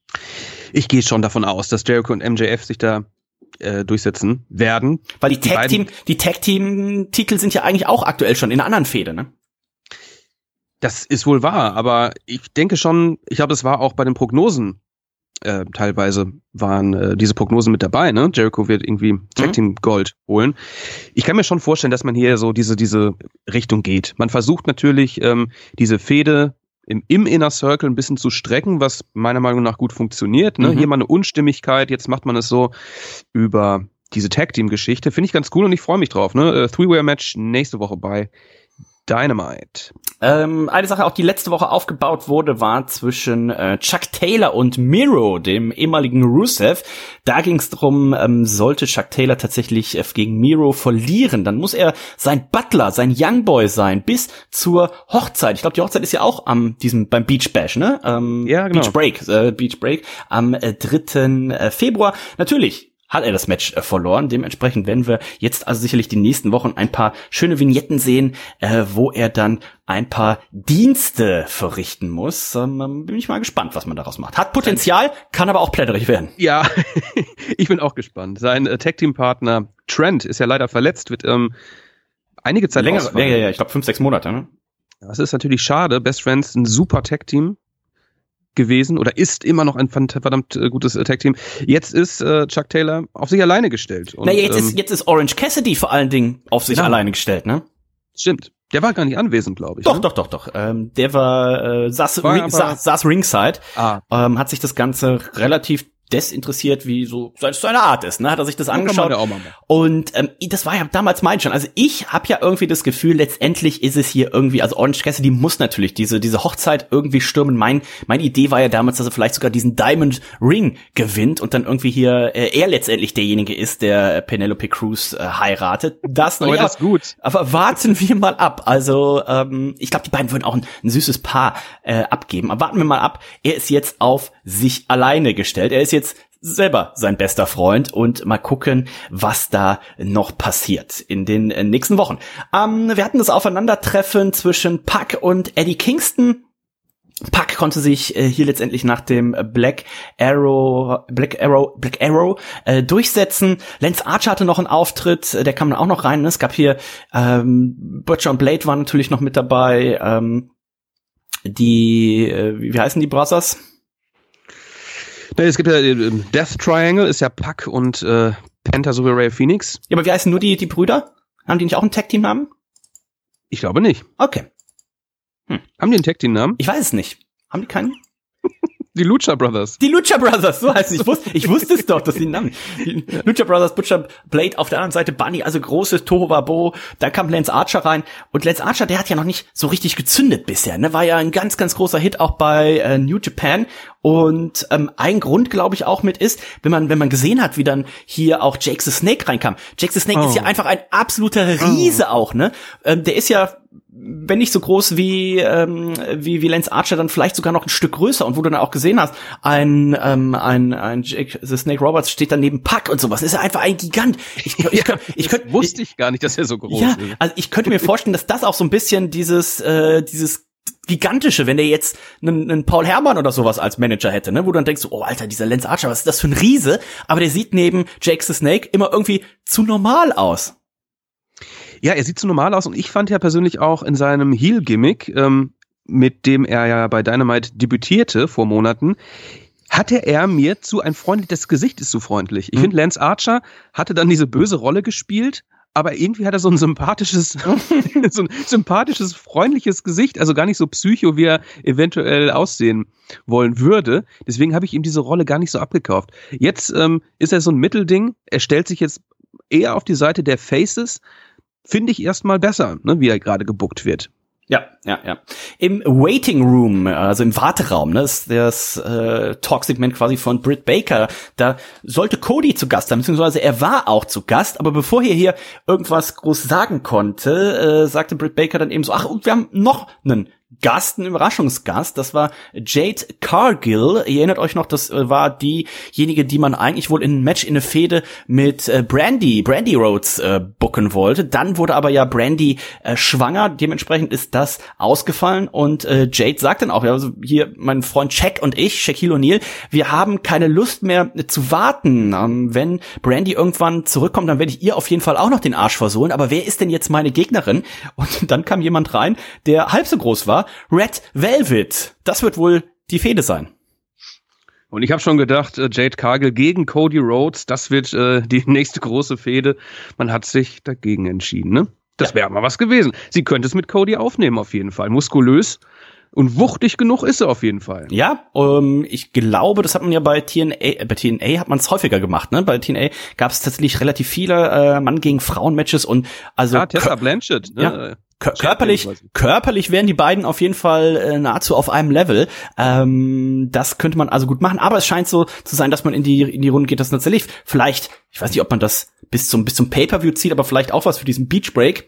Ich gehe schon davon aus, dass Jericho und M J F sich da äh, durchsetzen werden. Weil die Tag Team, die Tag Team Titel sind ja eigentlich auch aktuell schon in einer anderen Fehde, ne? Das ist wohl wahr, aber ich denke schon, ich glaube, es war auch bei den Prognosen äh, teilweise waren äh, diese Prognosen mit dabei, ne? Jericho wird irgendwie Tag Team Gold holen. Ich kann mir schon vorstellen, dass man hier so diese diese Richtung geht. Man versucht natürlich ähm, diese Fehde im, im Inner Circle ein bisschen zu strecken, was meiner Meinung nach gut funktioniert. Ne? Mhm. Hier mal eine Unstimmigkeit, jetzt macht man es so über diese Tag-Team-Geschichte. Finde ich ganz cool und ich freue mich drauf. Ne? Three-Way-Match nächste Woche bei Dynamite. Ähm, eine Sache, auch die letzte Woche aufgebaut wurde, war zwischen äh, Chuck Taylor und Miro, dem ehemaligen Rusev. Da ging es darum, ähm, sollte Chuck Taylor tatsächlich äh, gegen Miro verlieren, dann muss er sein Butler, sein Youngboy sein, bis zur Hochzeit. Ich glaube, die Hochzeit ist ja auch am diesem beim Beach Bash, ne? Ähm, ja, genau. Beach Break, äh, Beach Break am äh, dritten Februar. Natürlich hat er das Match äh, verloren. Dementsprechend werden wir jetzt also sicherlich die nächsten Wochen ein paar schöne Vignetten sehen, äh, wo er dann ein paar Dienste verrichten muss. Ähm, bin ich mal gespannt, was man daraus macht. Hat Potenzial, kann aber auch plätterig werden. Ja, ich bin auch gespannt. Sein äh, Tag-Team-Partner Trent ist ja leider verletzt, wird ähm, einige Zeit länger. ausfallen. Ja, ja, ja, ich glaube fünf, sechs Monate. Ne? Das ist natürlich schade. Best Friends, ein super Tag-Team gewesen oder ist immer noch ein verdammt äh, gutes äh, Tag-Team. Jetzt ist äh, Chuck Taylor auf sich alleine gestellt. Und, naja, jetzt, ähm, ist, jetzt ist Orange Cassidy vor allen Dingen auf sich ja. alleine gestellt, ne? Stimmt. Der war gar nicht anwesend, glaube ich. Doch, ne? doch, doch, doch. Ähm, der war, äh, saß, war ring, aber, saß, saß ringside, ah. ähm, hat sich das Ganze relativ desinteressiert, wie so seine Art ist, ne? Hat er sich das angeschaut. Auch mal Und ähm, das war ja damals mein schon. Also ich habe ja irgendwie das Gefühl, letztendlich ist es hier irgendwie, also Orange Cassidy muss natürlich diese diese Hochzeit irgendwie stürmen. Mein meine Idee war ja damals, dass er vielleicht sogar diesen Diamond Ring gewinnt und dann irgendwie hier äh, er letztendlich derjenige ist, der äh, Penelope Cruz äh, heiratet. Das noch aber nicht, das ist gut. Aber warten wir mal ab. Also ähm, ich glaube, die beiden würden auch ein, ein süßes Paar äh, abgeben. Aber warten wir mal ab. Er ist jetzt auf sich alleine gestellt. Er ist jetzt selber sein bester Freund und mal gucken, was da noch passiert in den äh, nächsten Wochen. Ähm, wir hatten das Aufeinandertreffen zwischen Pac und Eddie Kingston. Pac konnte sich äh, hier letztendlich nach dem Black Arrow, Black Arrow, Black Arrow äh, durchsetzen. Lance Archer hatte noch einen Auftritt, äh, der kam dann auch noch rein. Ne? Es gab hier ähm, Butcher und Blade waren natürlich noch mit dabei. Ähm, die, äh, wie heißen die Brothers? Es gibt ja äh, Death Triangle, ist ja Pac und äh, Penta sowie Ray Phoenix. Ja, aber wie heißen nur die die Brüder? Haben die nicht auch einen Tag-Team-Namen? Ich glaube nicht. Okay. Hm. Haben die einen Tag-Team-Namen? Ich weiß es nicht. Haben die keinen? Die Lucha Brothers. Die Lucha Brothers, so heißt es. Ich wusste, ich wusste es doch, dass die Namen. Die Lucha Brothers, Butcher, Blade, auf der anderen Seite Bunny, also großes Tohuwabo. Da kam Lance Archer rein. Und Lance Archer, der hat ja noch nicht so richtig gezündet bisher, ne? War ja ein ganz, ganz großer Hit auch bei äh, New Japan. Und ähm, ein Grund, glaube ich, auch mit ist, wenn man wenn man gesehen hat, wie dann hier auch Jake the Snake reinkam. Jake the Snake oh. ist ja einfach ein absoluter Riese oh. auch, ne? Ähm, der ist ja, wenn nicht so groß wie ähm, wie wie Lance Archer, dann vielleicht sogar noch ein Stück größer. Und wo du dann auch gesehen hast, ein ähm, ein ein Jake the Snake Roberts steht dann neben Pac und sowas. Das ist ja einfach ein Gigant. Ich ich, ich, ich, ich könnte wusste ich gar nicht, dass er so groß ja, ist. Also ich könnte mir vorstellen, dass das auch so ein bisschen dieses äh, dieses Gigantische, wenn der jetzt einen, einen Paul Herrmann oder sowas als Manager hätte, ne, wo du dann denkst, oh Alter, dieser Lance Archer, was ist das für ein Riese? Aber der sieht neben Jake the Snake immer irgendwie zu normal aus. Ja, er sieht zu normal aus und ich fand ja persönlich auch in seinem Heel-Gimmick, ähm, mit dem er ja bei Dynamite debütierte vor Monaten, hatte er mir zu ein freundliches Gesicht ist so freundlich. Ich hm. finde, Lance Archer hatte dann diese böse Rolle gespielt, aber irgendwie hat er so ein sympathisches, so ein sympathisches, freundliches Gesicht, also gar nicht so psycho, wie er eventuell aussehen wollen würde. Deswegen habe ich ihm diese Rolle gar nicht so abgekauft. Jetzt ähm, ist er so ein Mittelding. Er stellt sich jetzt eher auf die Seite der Faces. Finde ich erstmal besser, ne, wie er gerade gebuckt wird. Ja, ja, ja. Im Waiting Room, also im Warteraum, ne, ist das äh, Talksegment quasi von Britt Baker. Da sollte Cody zu Gast sein, beziehungsweise er war auch zu Gast, aber bevor er hier irgendwas groß sagen konnte, äh, sagte Britt Baker dann eben so, ach, und wir haben noch einen Gast, ein Überraschungsgast. Das war Jade Cargill. Ihr erinnert euch noch, das war diejenige, die man eigentlich wohl in ein Match in eine Fehde mit äh, Brandy, Brandy Rhodes äh, booken wollte. Dann wurde aber ja Brandy äh, schwanger. Dementsprechend ist das ausgefallen. Und äh, Jade sagt dann auch, ja, also hier mein Freund Shaq und ich, Shaquille O'Neal, wir haben keine Lust mehr äh, zu warten. Ähm, wenn Brandy irgendwann zurückkommt, dann werde ich ihr auf jeden Fall auch noch den Arsch versohlen. Aber wer ist denn jetzt meine Gegnerin? Und dann kam jemand rein, der halb so groß war. Red Velvet. Das wird wohl die Fehde sein. Und ich habe schon gedacht, äh, Jade Cargill gegen Cody Rhodes, das wird äh, die nächste große Fehde. Man hat sich dagegen entschieden, ne? Das wäre mal was gewesen. Sie könnte es mit Cody aufnehmen auf jeden Fall. Muskulös und wuchtig genug ist sie auf jeden Fall. Ja, ähm, ich glaube, das hat man ja bei T N A, äh, bei T N A hat man es häufiger gemacht, ne? Bei T N A gab es tatsächlich relativ viele äh, Mann gegen Frauen Matches und also ja, Tessa Blanchett, ne? Ja. Körperlich, körperlich wären die beiden auf jeden Fall äh, nahezu auf einem Level. Ähm, das könnte man also gut machen. Aber es scheint so zu sein, dass man in die in die Runde geht, das tatsächlich vielleicht, ich weiß nicht, ob man das bis zum bis zum Pay-per-View zieht, aber vielleicht auch was für diesen Beach Break.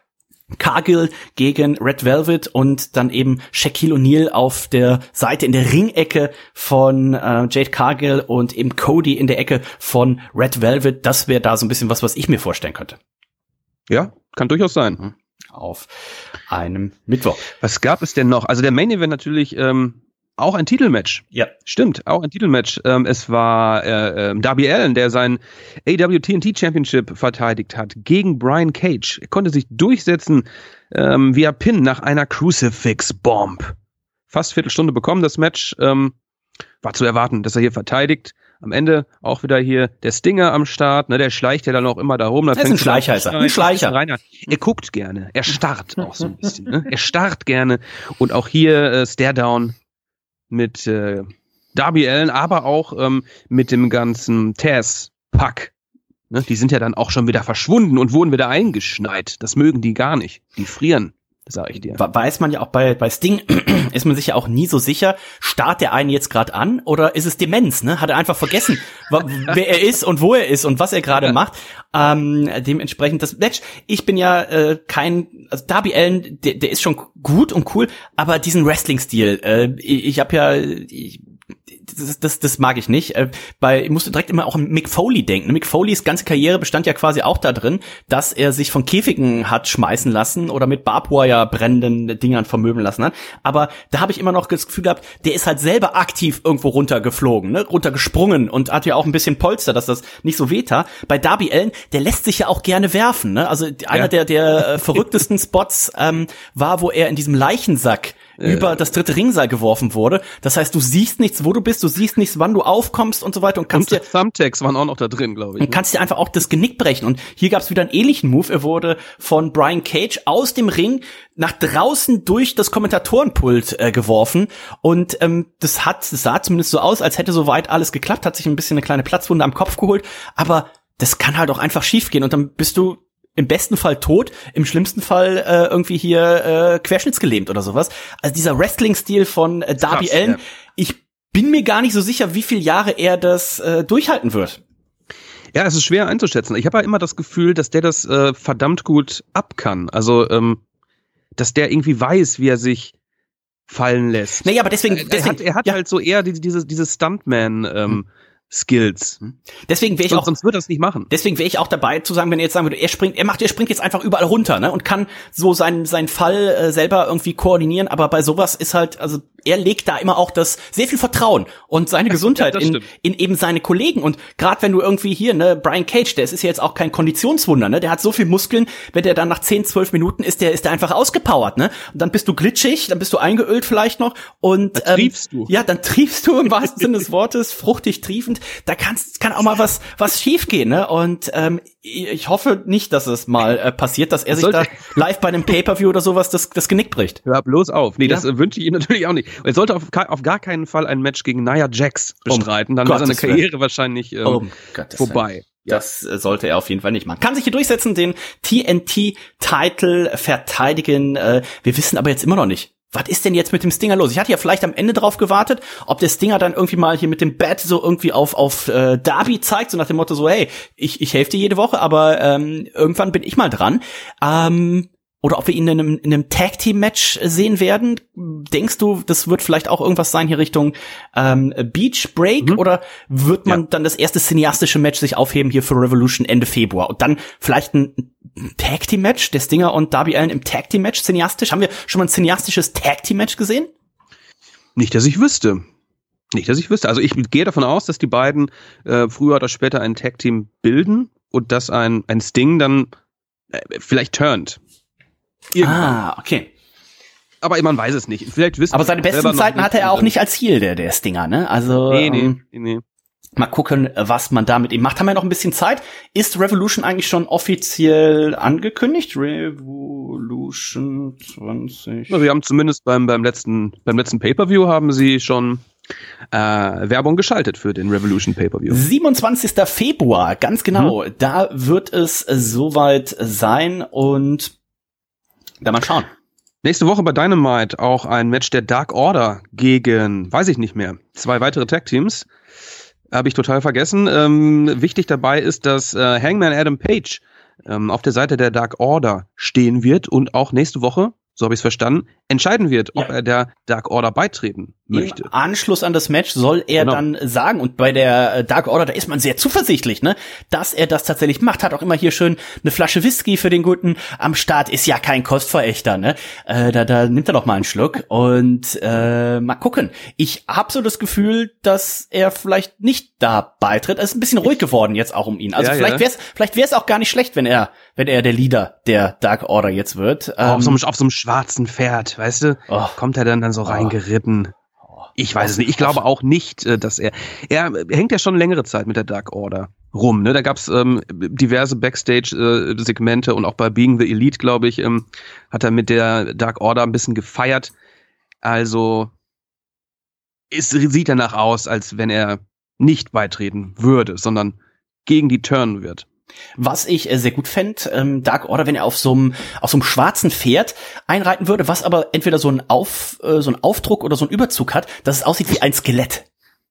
Cargill gegen Red Velvet und dann eben Shaquille O'Neal auf der Seite in der Ringecke von äh, Jade Cargill und eben Cody in der Ecke von Red Velvet. Das wäre da so ein bisschen was, was ich mir vorstellen könnte. Ja, kann durchaus sein. Mhm. Auf einem Mittwoch. Was gab es denn noch? Also der Main Event natürlich ähm, auch ein Titelmatch. Ja. Stimmt, auch ein Titelmatch. Ähm, es war äh, äh, Darby Allin, der sein A E W T N T Championship verteidigt hat gegen Brian Cage. Er konnte sich durchsetzen ähm, via Pin nach einer Crucifix Bomb. Fast Viertelstunde bekommen das Match. Ähm, war zu erwarten, dass er hier verteidigt. Am Ende auch wieder hier der Stinger am Start, ne, der schleicht ja dann auch immer da rum. Das ist ein Schleicher, ist er. Ein Schleicher. Rein. Er guckt gerne, er starrt auch so ein bisschen. Ne? Er starrt gerne und auch hier äh, Staredown mit äh, Darby Allin, aber auch ähm, mit dem ganzen Taz-Pack. Ne? Die sind ja dann auch schon wieder verschwunden und wurden wieder eingeschneit. Das mögen die gar nicht. Die frieren. Sag ich dir. Weiß man ja auch bei bei Sting, ist man sich ja auch nie so sicher, starrt der einen jetzt gerade an oder ist es Demenz, ne? Hat er einfach vergessen, wer er ist und wo er ist und was er gerade ja. macht. Ähm, dementsprechend das Match, ich bin ja äh, kein, also Darby Allin, der, der ist schon gut und cool, aber diesen Wrestling-Stil, äh, ich, ich habe ja, ich, Das, das, das mag ich nicht. Äh, bei, ich musste direkt immer auch an Mick Foley denken. Mick Foleys ganze Karriere bestand ja quasi auch da drin, dass er sich von Käfigen hat schmeißen lassen oder mit Barbwire brennenden Dingern vermöbeln lassen hat. Aber da habe ich immer noch das Gefühl gehabt, der ist halt selber aktiv irgendwo runtergeflogen, ne, runtergesprungen und hat ja auch ein bisschen Polster, dass das nicht so wehtat. Bei Darby Allin, der lässt sich ja auch gerne werfen, ne? Also einer ja. der der äh, verrücktesten Spots ähm, war, wo er in diesem Leichensack über das dritte Ringseil geworfen wurde. Das heißt, du siehst nichts, wo du bist, du siehst nichts, wann du aufkommst und so weiter und kannst und dir Thumbtacks waren auch noch da drin, glaube ich. Und kannst dir einfach auch das Genick brechen. Und hier gab es wieder einen ähnlichen Move. Er wurde von Brian Cage aus dem Ring nach draußen durch das Kommentatorenpult äh, geworfen. Und ähm, das hat, das sah zumindest so aus, als hätte soweit alles geklappt, hat sich ein bisschen eine kleine Platzwunde am Kopf geholt. Aber das kann halt auch einfach schief gehen. Und dann bist du im besten Fall tot, im schlimmsten Fall äh, irgendwie hier äh, querschnittsgelähmt oder sowas. Also dieser Wrestling-Stil von äh, Darby Allin, ja. Ich bin mir gar nicht so sicher, wie viele Jahre er das äh, durchhalten wird. Ja, es ist schwer einzuschätzen. Ich habe ja immer das Gefühl, dass der das äh, verdammt gut ab kann. Also, ähm, dass der irgendwie weiß, wie er sich fallen lässt. Naja, aber deswegen... Er, deswegen, er hat, er hat ja. halt so eher die, diese, diese Stuntman... Ähm, hm. Skills. Deswegen wäre ich sonst, auch, sonst würde das nicht machen. Deswegen wäre ich auch dabei zu sagen, wenn er jetzt sagen würde, er springt, er macht, er springt jetzt einfach überall runter, ne, und kann so seinen seinen Fall äh, selber irgendwie koordinieren. Aber bei sowas ist halt, also er legt da immer auch das sehr viel Vertrauen und seine Gesundheit ja, in in eben seine Kollegen. Und gerade wenn du irgendwie hier, ne, Brian Cage, der ist ja jetzt auch kein Konditionswunder, ne, der hat so viel Muskeln, wenn der dann nach zehn, zwölf Minuten ist, der ist der einfach ausgepowert, ne, und dann bist du glitschig, dann bist du eingeölt vielleicht noch und dann triefst ähm, du. Ja, dann triefst du im wahrsten Sinne des Wortes, fruchtig triefend. Da kannst kann auch mal was was schief gehen, ne? Und ähm, ich hoffe nicht, dass es mal äh, passiert, dass er sich da live bei einem Pay-per-View oder sowas das das Genick bricht. Hör bloß auf. Nee, ja? das äh, wünsche ich ihm natürlich auch nicht. Und er sollte auf, auf gar keinen Fall ein Match gegen Nia Jax bestreiten, dann wäre seine Karriere Willen. wahrscheinlich ähm, oh, vorbei. Ja. Das sollte er auf jeden Fall nicht machen. Kann sich hier durchsetzen, den T N T-Titel verteidigen. Äh, wir wissen aber jetzt immer noch nicht, was ist denn jetzt mit dem Stinger los? Ich hatte ja vielleicht am Ende drauf gewartet, ob der Stinger dann irgendwie mal hier mit dem Bat so irgendwie auf auf äh, Darby zeigt, so nach dem Motto so, hey, ich ich helfe dir jede Woche, aber ähm, irgendwann bin ich mal dran. Ähm, oder ob wir ihn in einem, in einem Tag-Team-Match sehen werden. Denkst du, das wird vielleicht auch irgendwas sein hier Richtung ähm, Beach Break? Mhm. Oder wird man ja. dann das erste cineastische Match sich aufheben hier für Revolution Ende Februar? Und dann vielleicht ein Tag-Team-Match, der Stinger und Darby Allin im Tag-Team-Match, cineastisch? Haben wir schon mal ein cineastisches Tag-Team-Match gesehen? Nicht, dass ich wüsste. Nicht, dass ich wüsste. Also ich gehe davon aus, dass die beiden äh, früher oder später ein Tag-Team bilden und dass ein, ein Sting dann äh, vielleicht turnt. Irgendwann. Ah, okay. Aber man weiß es nicht. Vielleicht wissen Aber seine besten Zeiten hatte er auch nicht als Heel, der, der Stinger, ne? Also, nee, nee, ähm, nee. mal gucken, was man da mit ihm macht. Haben wir noch ein bisschen Zeit? Ist Revolution eigentlich schon offiziell angekündigt? Revolution zwanzig. Also, wir haben zumindest beim, beim letzten, beim letzten Pay-Per-View haben sie schon äh, Werbung geschaltet für den Revolution Pay-Per-View. siebenundzwanzigster Februar, ganz genau. Hm. Da wird es soweit sein und da mal schauen. Nächste Woche bei Dynamite auch ein Match der Dark Order gegen, weiß ich nicht mehr, zwei weitere Tag-Teams. Habe ich total vergessen. Ähm, wichtig dabei ist, dass äh, Hangman Adam Page ähm, auf der Seite der Dark Order stehen wird und auch nächste Woche, so habe ich es verstanden, entscheiden wird, ob ja. er der Dark Order beitreten möchte. Im Anschluss an das Match soll er genau. dann sagen, und bei der Dark Order, da ist man sehr zuversichtlich, ne, dass er das tatsächlich macht. Hat auch immer hier schön eine Flasche Whisky für den Guten am Start. Ist ja kein Kostverächter, ne? Äh, da, da nimmt er doch mal einen Schluck und äh, mal gucken. Ich habe so das Gefühl, dass er vielleicht nicht da beitritt. Es ist ein bisschen ruhig geworden jetzt auch um ihn. Also ja, vielleicht ja. wär's, vielleicht wär's auch gar nicht schlecht, wenn er, wenn er der Leader der Dark Order jetzt wird. Ähm, auf, so einem, auf so einem schwarzen Pferd, weißt du? Oh. Kommt er dann dann so oh. reingeritten? Ich weiß es nicht. Ich glaube auch nicht, dass er, er hängt ja schon längere Zeit mit der Dark Order rum, ne? Da gab's ähm, diverse Backstage-Segmente äh, und auch bei Being the Elite, glaube ich, ähm, hat er mit der Dark Order ein bisschen gefeiert. Also es sieht danach aus, als wenn er nicht beitreten würde, sondern gegen die turnen wird. Was ich äh, sehr gut fände, ähm, Dark Order, wenn er auf so einem auf so einem schwarzen Pferd einreiten würde, was aber entweder so ein Auf äh, so ein Aufdruck oder so ein Überzug hat, dass es aussieht wie ein Skelett.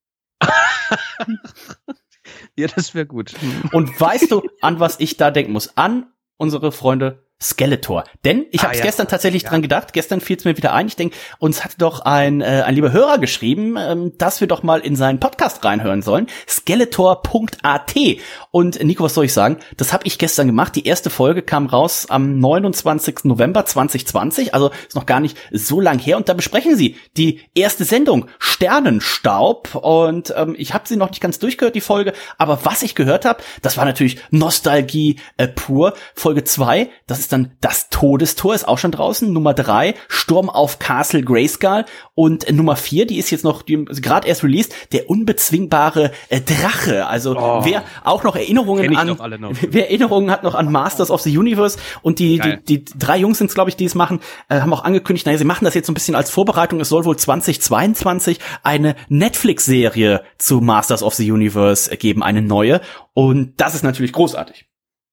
Ja, das wäre gut. Und weißt du, an was ich da denken muss? An unsere Freunde Skeletor. Denn ich ah, habe es ja. gestern tatsächlich ja. dran gedacht, gestern fiel es mir wieder ein, ich denke, uns hat doch ein äh, ein lieber Hörer geschrieben, ähm, dass wir doch mal in seinen Podcast reinhören sollen, skeletor punkt a t. Und Nico, was soll ich sagen? Das habe ich gestern gemacht. Die erste Folge kam raus am neunundzwanzigsten November zweitausendzwanzig, also ist noch gar nicht so lang her. Und da besprechen sie die erste Sendung, Sternenstaub. Und ähm, ich habe sie noch nicht ganz durchgehört, die Folge. Aber was ich gehört habe, das war natürlich Nostalgie äh, pur. Folge zwei, das ist dann das Todestor, ist auch schon draußen. Nummer drei, Sturm auf Castle Grayskull. Und äh, Nummer vier, die ist jetzt noch gerade erst released, der unbezwingbare äh, Drache. Also oh. wer auch noch Erinnerungen an, noch. wer Erinnerungen hat noch an Masters of the Universe und die die, die drei Jungs sind, glaube ich, die es machen, äh, haben auch angekündigt, naja, sie machen das jetzt so ein bisschen als Vorbereitung. Es soll wohl zweitausendzweiundzwanzig eine Netflix-Serie zu Masters of the Universe geben, eine neue. Und das ist natürlich großartig.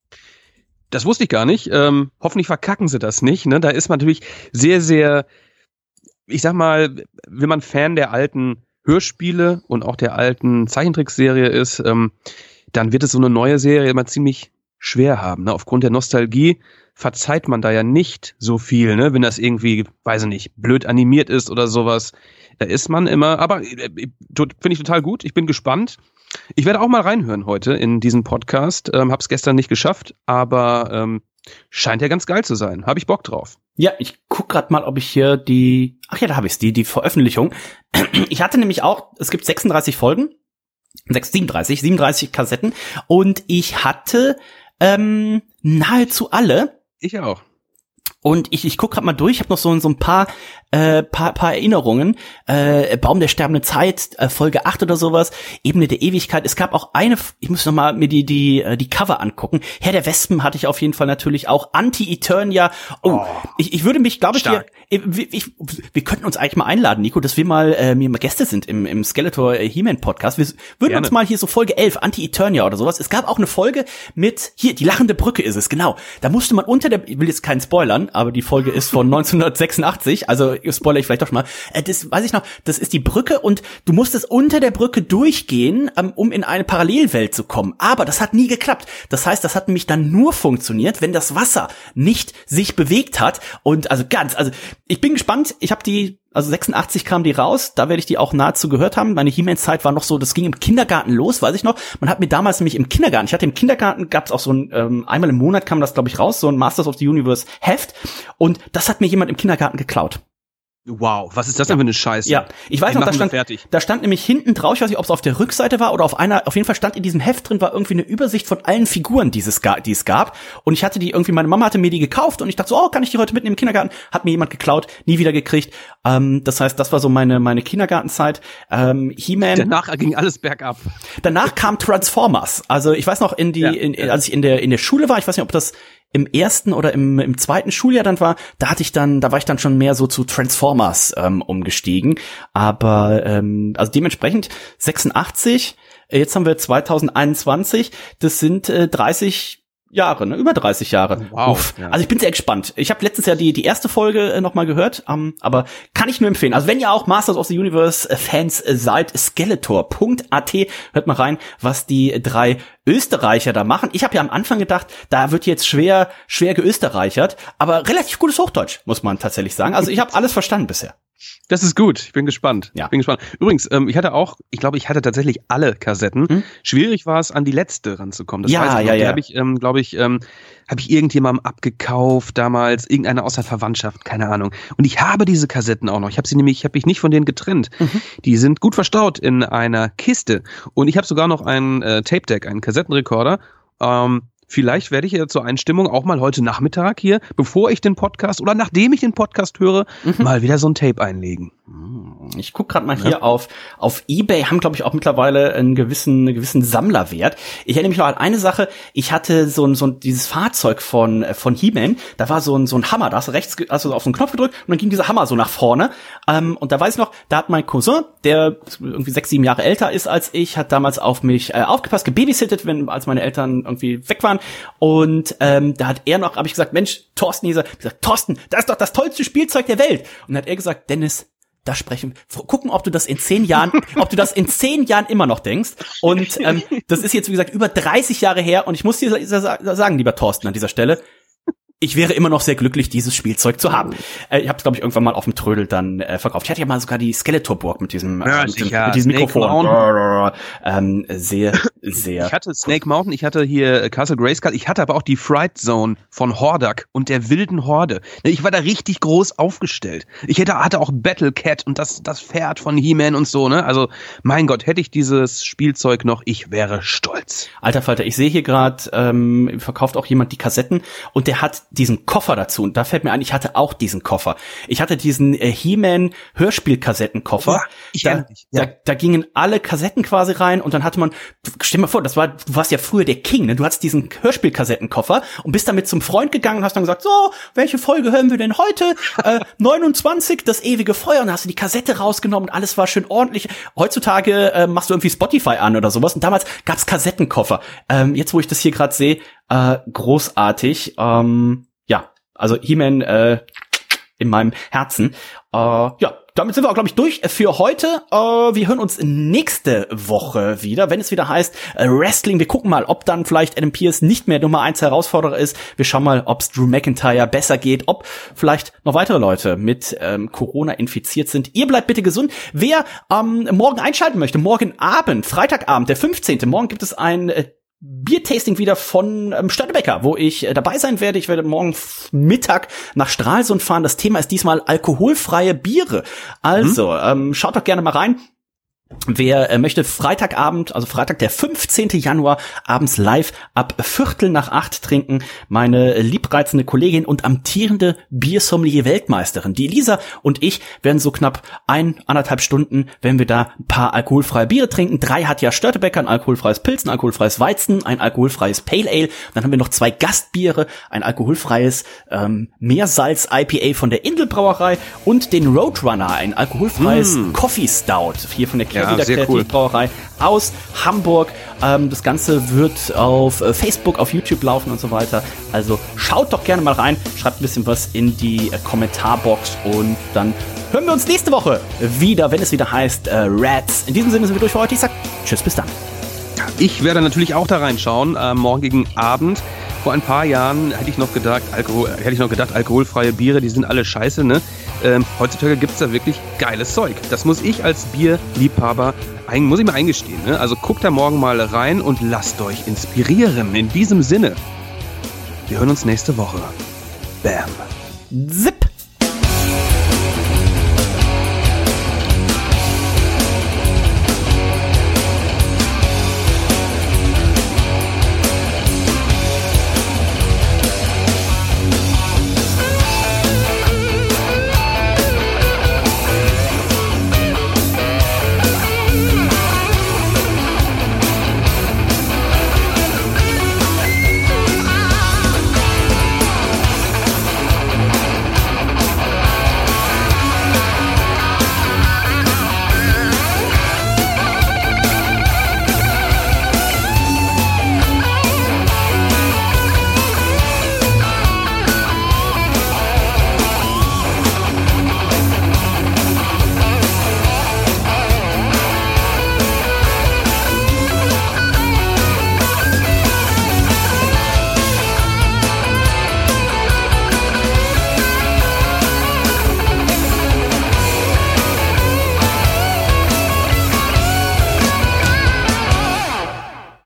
Das wusste ich gar nicht. Ähm, hoffentlich verkacken sie das nicht. Ne? Da ist man natürlich sehr, sehr, ich sag mal, wenn man Fan der alten Hörspiele und auch der alten Zeichentrickserie ist, ähm, dann wird es so eine neue Serie immer ziemlich schwer haben. Ne? Aufgrund der Nostalgie verzeiht man da ja nicht so viel, ne? Wenn das irgendwie, weiß ich nicht, blöd animiert ist oder sowas. Da ist man immer, aber äh, finde ich total gut. Ich bin gespannt. Ich werde auch mal reinhören heute in diesen Podcast. Ähm, hab's gestern nicht geschafft, aber ähm, scheint ja ganz geil zu sein. Habe ich Bock drauf. Ja, ich guck grad mal, ob ich hier die, ach ja, da habe ich's, die die Veröffentlichung. Ich hatte nämlich auch, es gibt sechsunddreißig Folgen, siebenunddreißig, siebenunddreißig Kassetten und ich hatte ähm, nahezu alle. Ich auch. Und ich, ich guck grad mal durch, ich habe noch so, so ein paar, äh, paar, paar Erinnerungen. Äh, Baum der sterbenden Zeit, äh, Folge acht oder sowas, Ebene der Ewigkeit. Es gab auch eine, ich muss noch mal mir die, die, die Cover angucken. Herr der Wespen hatte ich auf jeden Fall natürlich auch. Anti-Eternia. Oh, oh, ich, ich würde mich, glaube ich, wir, ich, ich, wir könnten uns eigentlich mal einladen, Nico, dass wir mal, äh, mir mal Gäste sind im, im Skeletor He-Man Podcast. Wir würden Gerne. uns mal hier so Folge elf, Anti-Eternia oder sowas. Es gab auch eine Folge mit, hier, die lachende Brücke ist es, genau. Da musste man unter der, ich will jetzt keinen spoilern, aber die Folge ist von neunzehnhundertsechsundachtzig, also spoilere ich vielleicht doch schon mal. Äh, das weiß ich noch, das ist die Brücke und du musstest unter der Brücke durchgehen, ähm, um in eine Parallelwelt zu kommen. Aber das hat nie geklappt. Das heißt, das hat nämlich dann nur funktioniert, wenn das Wasser nicht sich bewegt hat. Und also ganz, also ich bin gespannt. Ich habe die Also sechsundachtzig kam die raus, da werde ich die auch nahezu gehört haben. Meine He-Man-Zeit war noch so, das ging im Kindergarten los, weiß ich noch. Man hat mir damals nämlich im Kindergarten, ich hatte im Kindergarten, gab es auch so ein, ähm, einmal im Monat kam das, glaube ich, raus, so ein Masters of the Universe Heft. Und das hat mir jemand im Kindergarten geklaut. Wow, was ist das denn für eine Scheiße? Ja, ich weiß Den noch, da machen wir stand, fertig. da stand nämlich hinten drauf, ich weiß nicht, ob es auf der Rückseite war oder auf einer, auf jeden Fall stand in diesem Heft drin, war irgendwie eine Übersicht von allen Figuren, die es, ga- die es gab. Und ich hatte die irgendwie, meine Mama hatte mir die gekauft und ich dachte so, oh, kann ich die heute mitnehmen im Kindergarten? Hat mir jemand geklaut, nie wieder gekriegt. Ähm, das heißt, das war so meine, meine Kindergartenzeit. Ähm, He-Man. Danach ging alles bergab. Danach kam Transformers. Also ich weiß noch, in die, Ja, in, ja. als ich in der, in der Schule war, ich weiß nicht, ob das im ersten oder im, im zweiten Schuljahr dann war, da hatte ich dann, da war ich dann schon mehr so zu Transformers ähm, umgestiegen. Aber ähm, also dementsprechend sechsundachtzig, äh, jetzt haben wir zweitausendeinundzwanzig, das sind äh, dreißig Jahre, ne? Über dreißig Jahre. Wow. Uff. Ja. Also ich bin sehr gespannt. Ich habe letztes Jahr die die erste Folge äh, noch mal gehört, ähm, aber kann ich nur empfehlen. Also wenn ihr auch Masters of the Universe äh, Fans äh, seid, skeletor punkt a t, hört mal rein, was die drei Österreicher da machen. Ich habe ja am Anfang gedacht, da wird jetzt schwer schwer geösterreichert, aber relativ gutes Hochdeutsch, muss man tatsächlich sagen. Also ich habe alles verstanden bisher. Das ist gut. Ich bin gespannt. Ja. Ich bin gespannt. Übrigens, ähm, ich hatte auch, ich glaube, ich hatte tatsächlich alle Kassetten. Hm? Schwierig war es, an die letzte ranzukommen. Das Ja, weiß ich noch. ja, Die ja. habe ich, ähm, glaube ich, ähm, habe ich irgendjemandem abgekauft damals, irgendeiner aus der Verwandtschaft, keine Ahnung. Und ich habe diese Kassetten auch noch. Ich habe sie nämlich, ich habe mich nicht von denen getrennt. Mhm. Die sind gut verstaut in einer Kiste. Und ich habe sogar noch einen äh, Tape Deck, einen Kassettenrekorder. Ähm, Vielleicht werde ich ja zur Einstimmung auch mal heute Nachmittag hier, bevor ich den Podcast oder nachdem ich den Podcast höre, Mhm. mal wieder so ein Tape einlegen. Ich guck gerade mal hier ja. auf auf eBay, haben glaube ich auch mittlerweile einen gewissen einen gewissen Sammlerwert. Ich erinnere mich noch an eine Sache, ich hatte so ein so ein, dieses Fahrzeug von von He-Man, da war so ein so ein Hammer, da hast du rechts ge- hast du auf so einen Knopf gedrückt und dann ging dieser Hammer so nach vorne. Ähm, und da weiß ich noch, da hat mein Cousin, der irgendwie sechs, sieben Jahre älter ist als ich, hat damals auf mich äh, aufgepasst, gebabysittet, wenn als meine Eltern irgendwie weg waren. Und ähm, da hat er noch, habe ich gesagt, Mensch, Thorsten, dieser, ich gesagt, Thorsten, das ist doch das tollste Spielzeug der Welt. Und dann hat er gesagt, Dennis, da sprechen, gucken, ob du das in zehn Jahren, ob du das in zehn Jahren immer noch denkst. Und ähm, das ist jetzt, wie gesagt, über dreißig Jahre her. Und ich muss dir sagen, lieber Thorsten, an dieser Stelle, ich wäre immer noch sehr glücklich, dieses Spielzeug zu haben. Äh, ich habe es, glaube ich, irgendwann mal auf dem Trödel dann äh, verkauft. Ich hatte ja mal sogar die Skeletorburg mit diesem, Ja, äh, mit, dem, sicher. mit diesem Snake Mikrofon. Ähm, sehr, sehr. Ich hatte Snake Mountain, ich hatte hier Castle Grayskull, ich hatte aber auch die Fright Zone von Hordak und der wilden Horde. Ich war da richtig groß aufgestellt. Ich hätte, hatte auch Battle Cat und das, das Pferd von He-Man und so, ne? Also, mein Gott, hätte ich dieses Spielzeug noch, ich wäre stolz. Alter Falter, ich sehe hier gerade, ähm, verkauft auch jemand die Kassetten und der hat diesen Koffer dazu. Und da fällt mir ein, ich hatte auch diesen Koffer. Ich hatte diesen äh, He-Man Hörspielkassettenkoffer. Ja, ich da, erinnere mich, ja. da, da gingen alle Kassetten quasi rein und dann hatte man, stell dir mal vor, das war, du warst ja früher der King, ne? Du hattest diesen Hörspielkassettenkoffer und bist damit zum Freund gegangen und hast dann gesagt, so, welche Folge hören wir denn heute? äh, neunundzwanzig, das ewige Feuer. Und dann hast du die Kassette rausgenommen und alles war schön ordentlich. Heutzutage äh, machst du irgendwie Spotify an oder sowas und damals gab's Kassettenkoffer. Ähm, jetzt, wo ich das hier gerade sehe, äh, großartig. Ähm, ja, also He-Man äh, in meinem Herzen. Äh, ja, damit sind wir auch, glaube ich, durch für heute. Äh, wir hören uns nächste Woche wieder, wenn es wieder heißt äh, Wrestling. Wir gucken mal, ob dann vielleicht Adam Pearce nicht mehr Nummer eins Herausforderer ist. Wir schauen mal, ob es Drew McIntyre besser geht, ob vielleicht noch weitere Leute mit ähm, Corona infiziert sind. Ihr bleibt bitte gesund. Wer ähm, morgen einschalten möchte, morgen Abend, Freitagabend, der fünfzehnte Morgen gibt es ein äh, Biertasting wieder von ähm, Störtebecker, wo ich äh, dabei sein werde. Ich werde morgen f- Mittag nach Stralsund fahren. Das Thema ist diesmal alkoholfreie Biere. Also, mhm. ähm, schaut doch gerne mal rein. Wer äh, möchte Freitagabend, also Freitag, der fünfzehnte Januar, abends live ab Viertel nach acht trinken, meine liebreizende Kollegin und amtierende Biersommelier-Weltmeisterin, die Elisa und ich werden so knapp ein, anderthalb Stunden, wenn wir da ein paar alkoholfreie Biere trinken. Drei hat ja Störtebecker, ein alkoholfreies Pilz, ein alkoholfreies Weizen, ein alkoholfreies Pale Ale. Dann haben wir noch zwei Gastbiere, ein alkoholfreies ähm, Meersalz-I P A von der Indel Brauerei und den Roadrunner, ein alkoholfreies mm. Coffee Stout, hier von der Ja, wieder sehr cool. Kreativbrauerei aus Hamburg. Ähm, das Ganze wird auf äh, Facebook, auf YouTube laufen und so weiter. Also schaut doch gerne mal rein, schreibt ein bisschen was in die äh, Kommentarbox und dann hören wir uns nächste Woche wieder, wenn es wieder heißt äh, Rats. In diesem Sinne sind wir durch für heute. Ich sag tschüss, bis dann. Ich werde natürlich auch da reinschauen, am morgigen Abend. Vor ein paar Jahren hätte ich noch gedacht, Alkohol, hätte ich noch gedacht, alkoholfreie Biere, die sind alle scheiße, ne? Ähm, heutzutage gibt's da wirklich geiles Zeug. Das muss ich als Bierliebhaber, ein, muss ich mir eingestehen, ne? Also guckt da morgen mal rein und lasst euch inspirieren. In diesem Sinne, wir hören uns nächste Woche. Bam. Zip.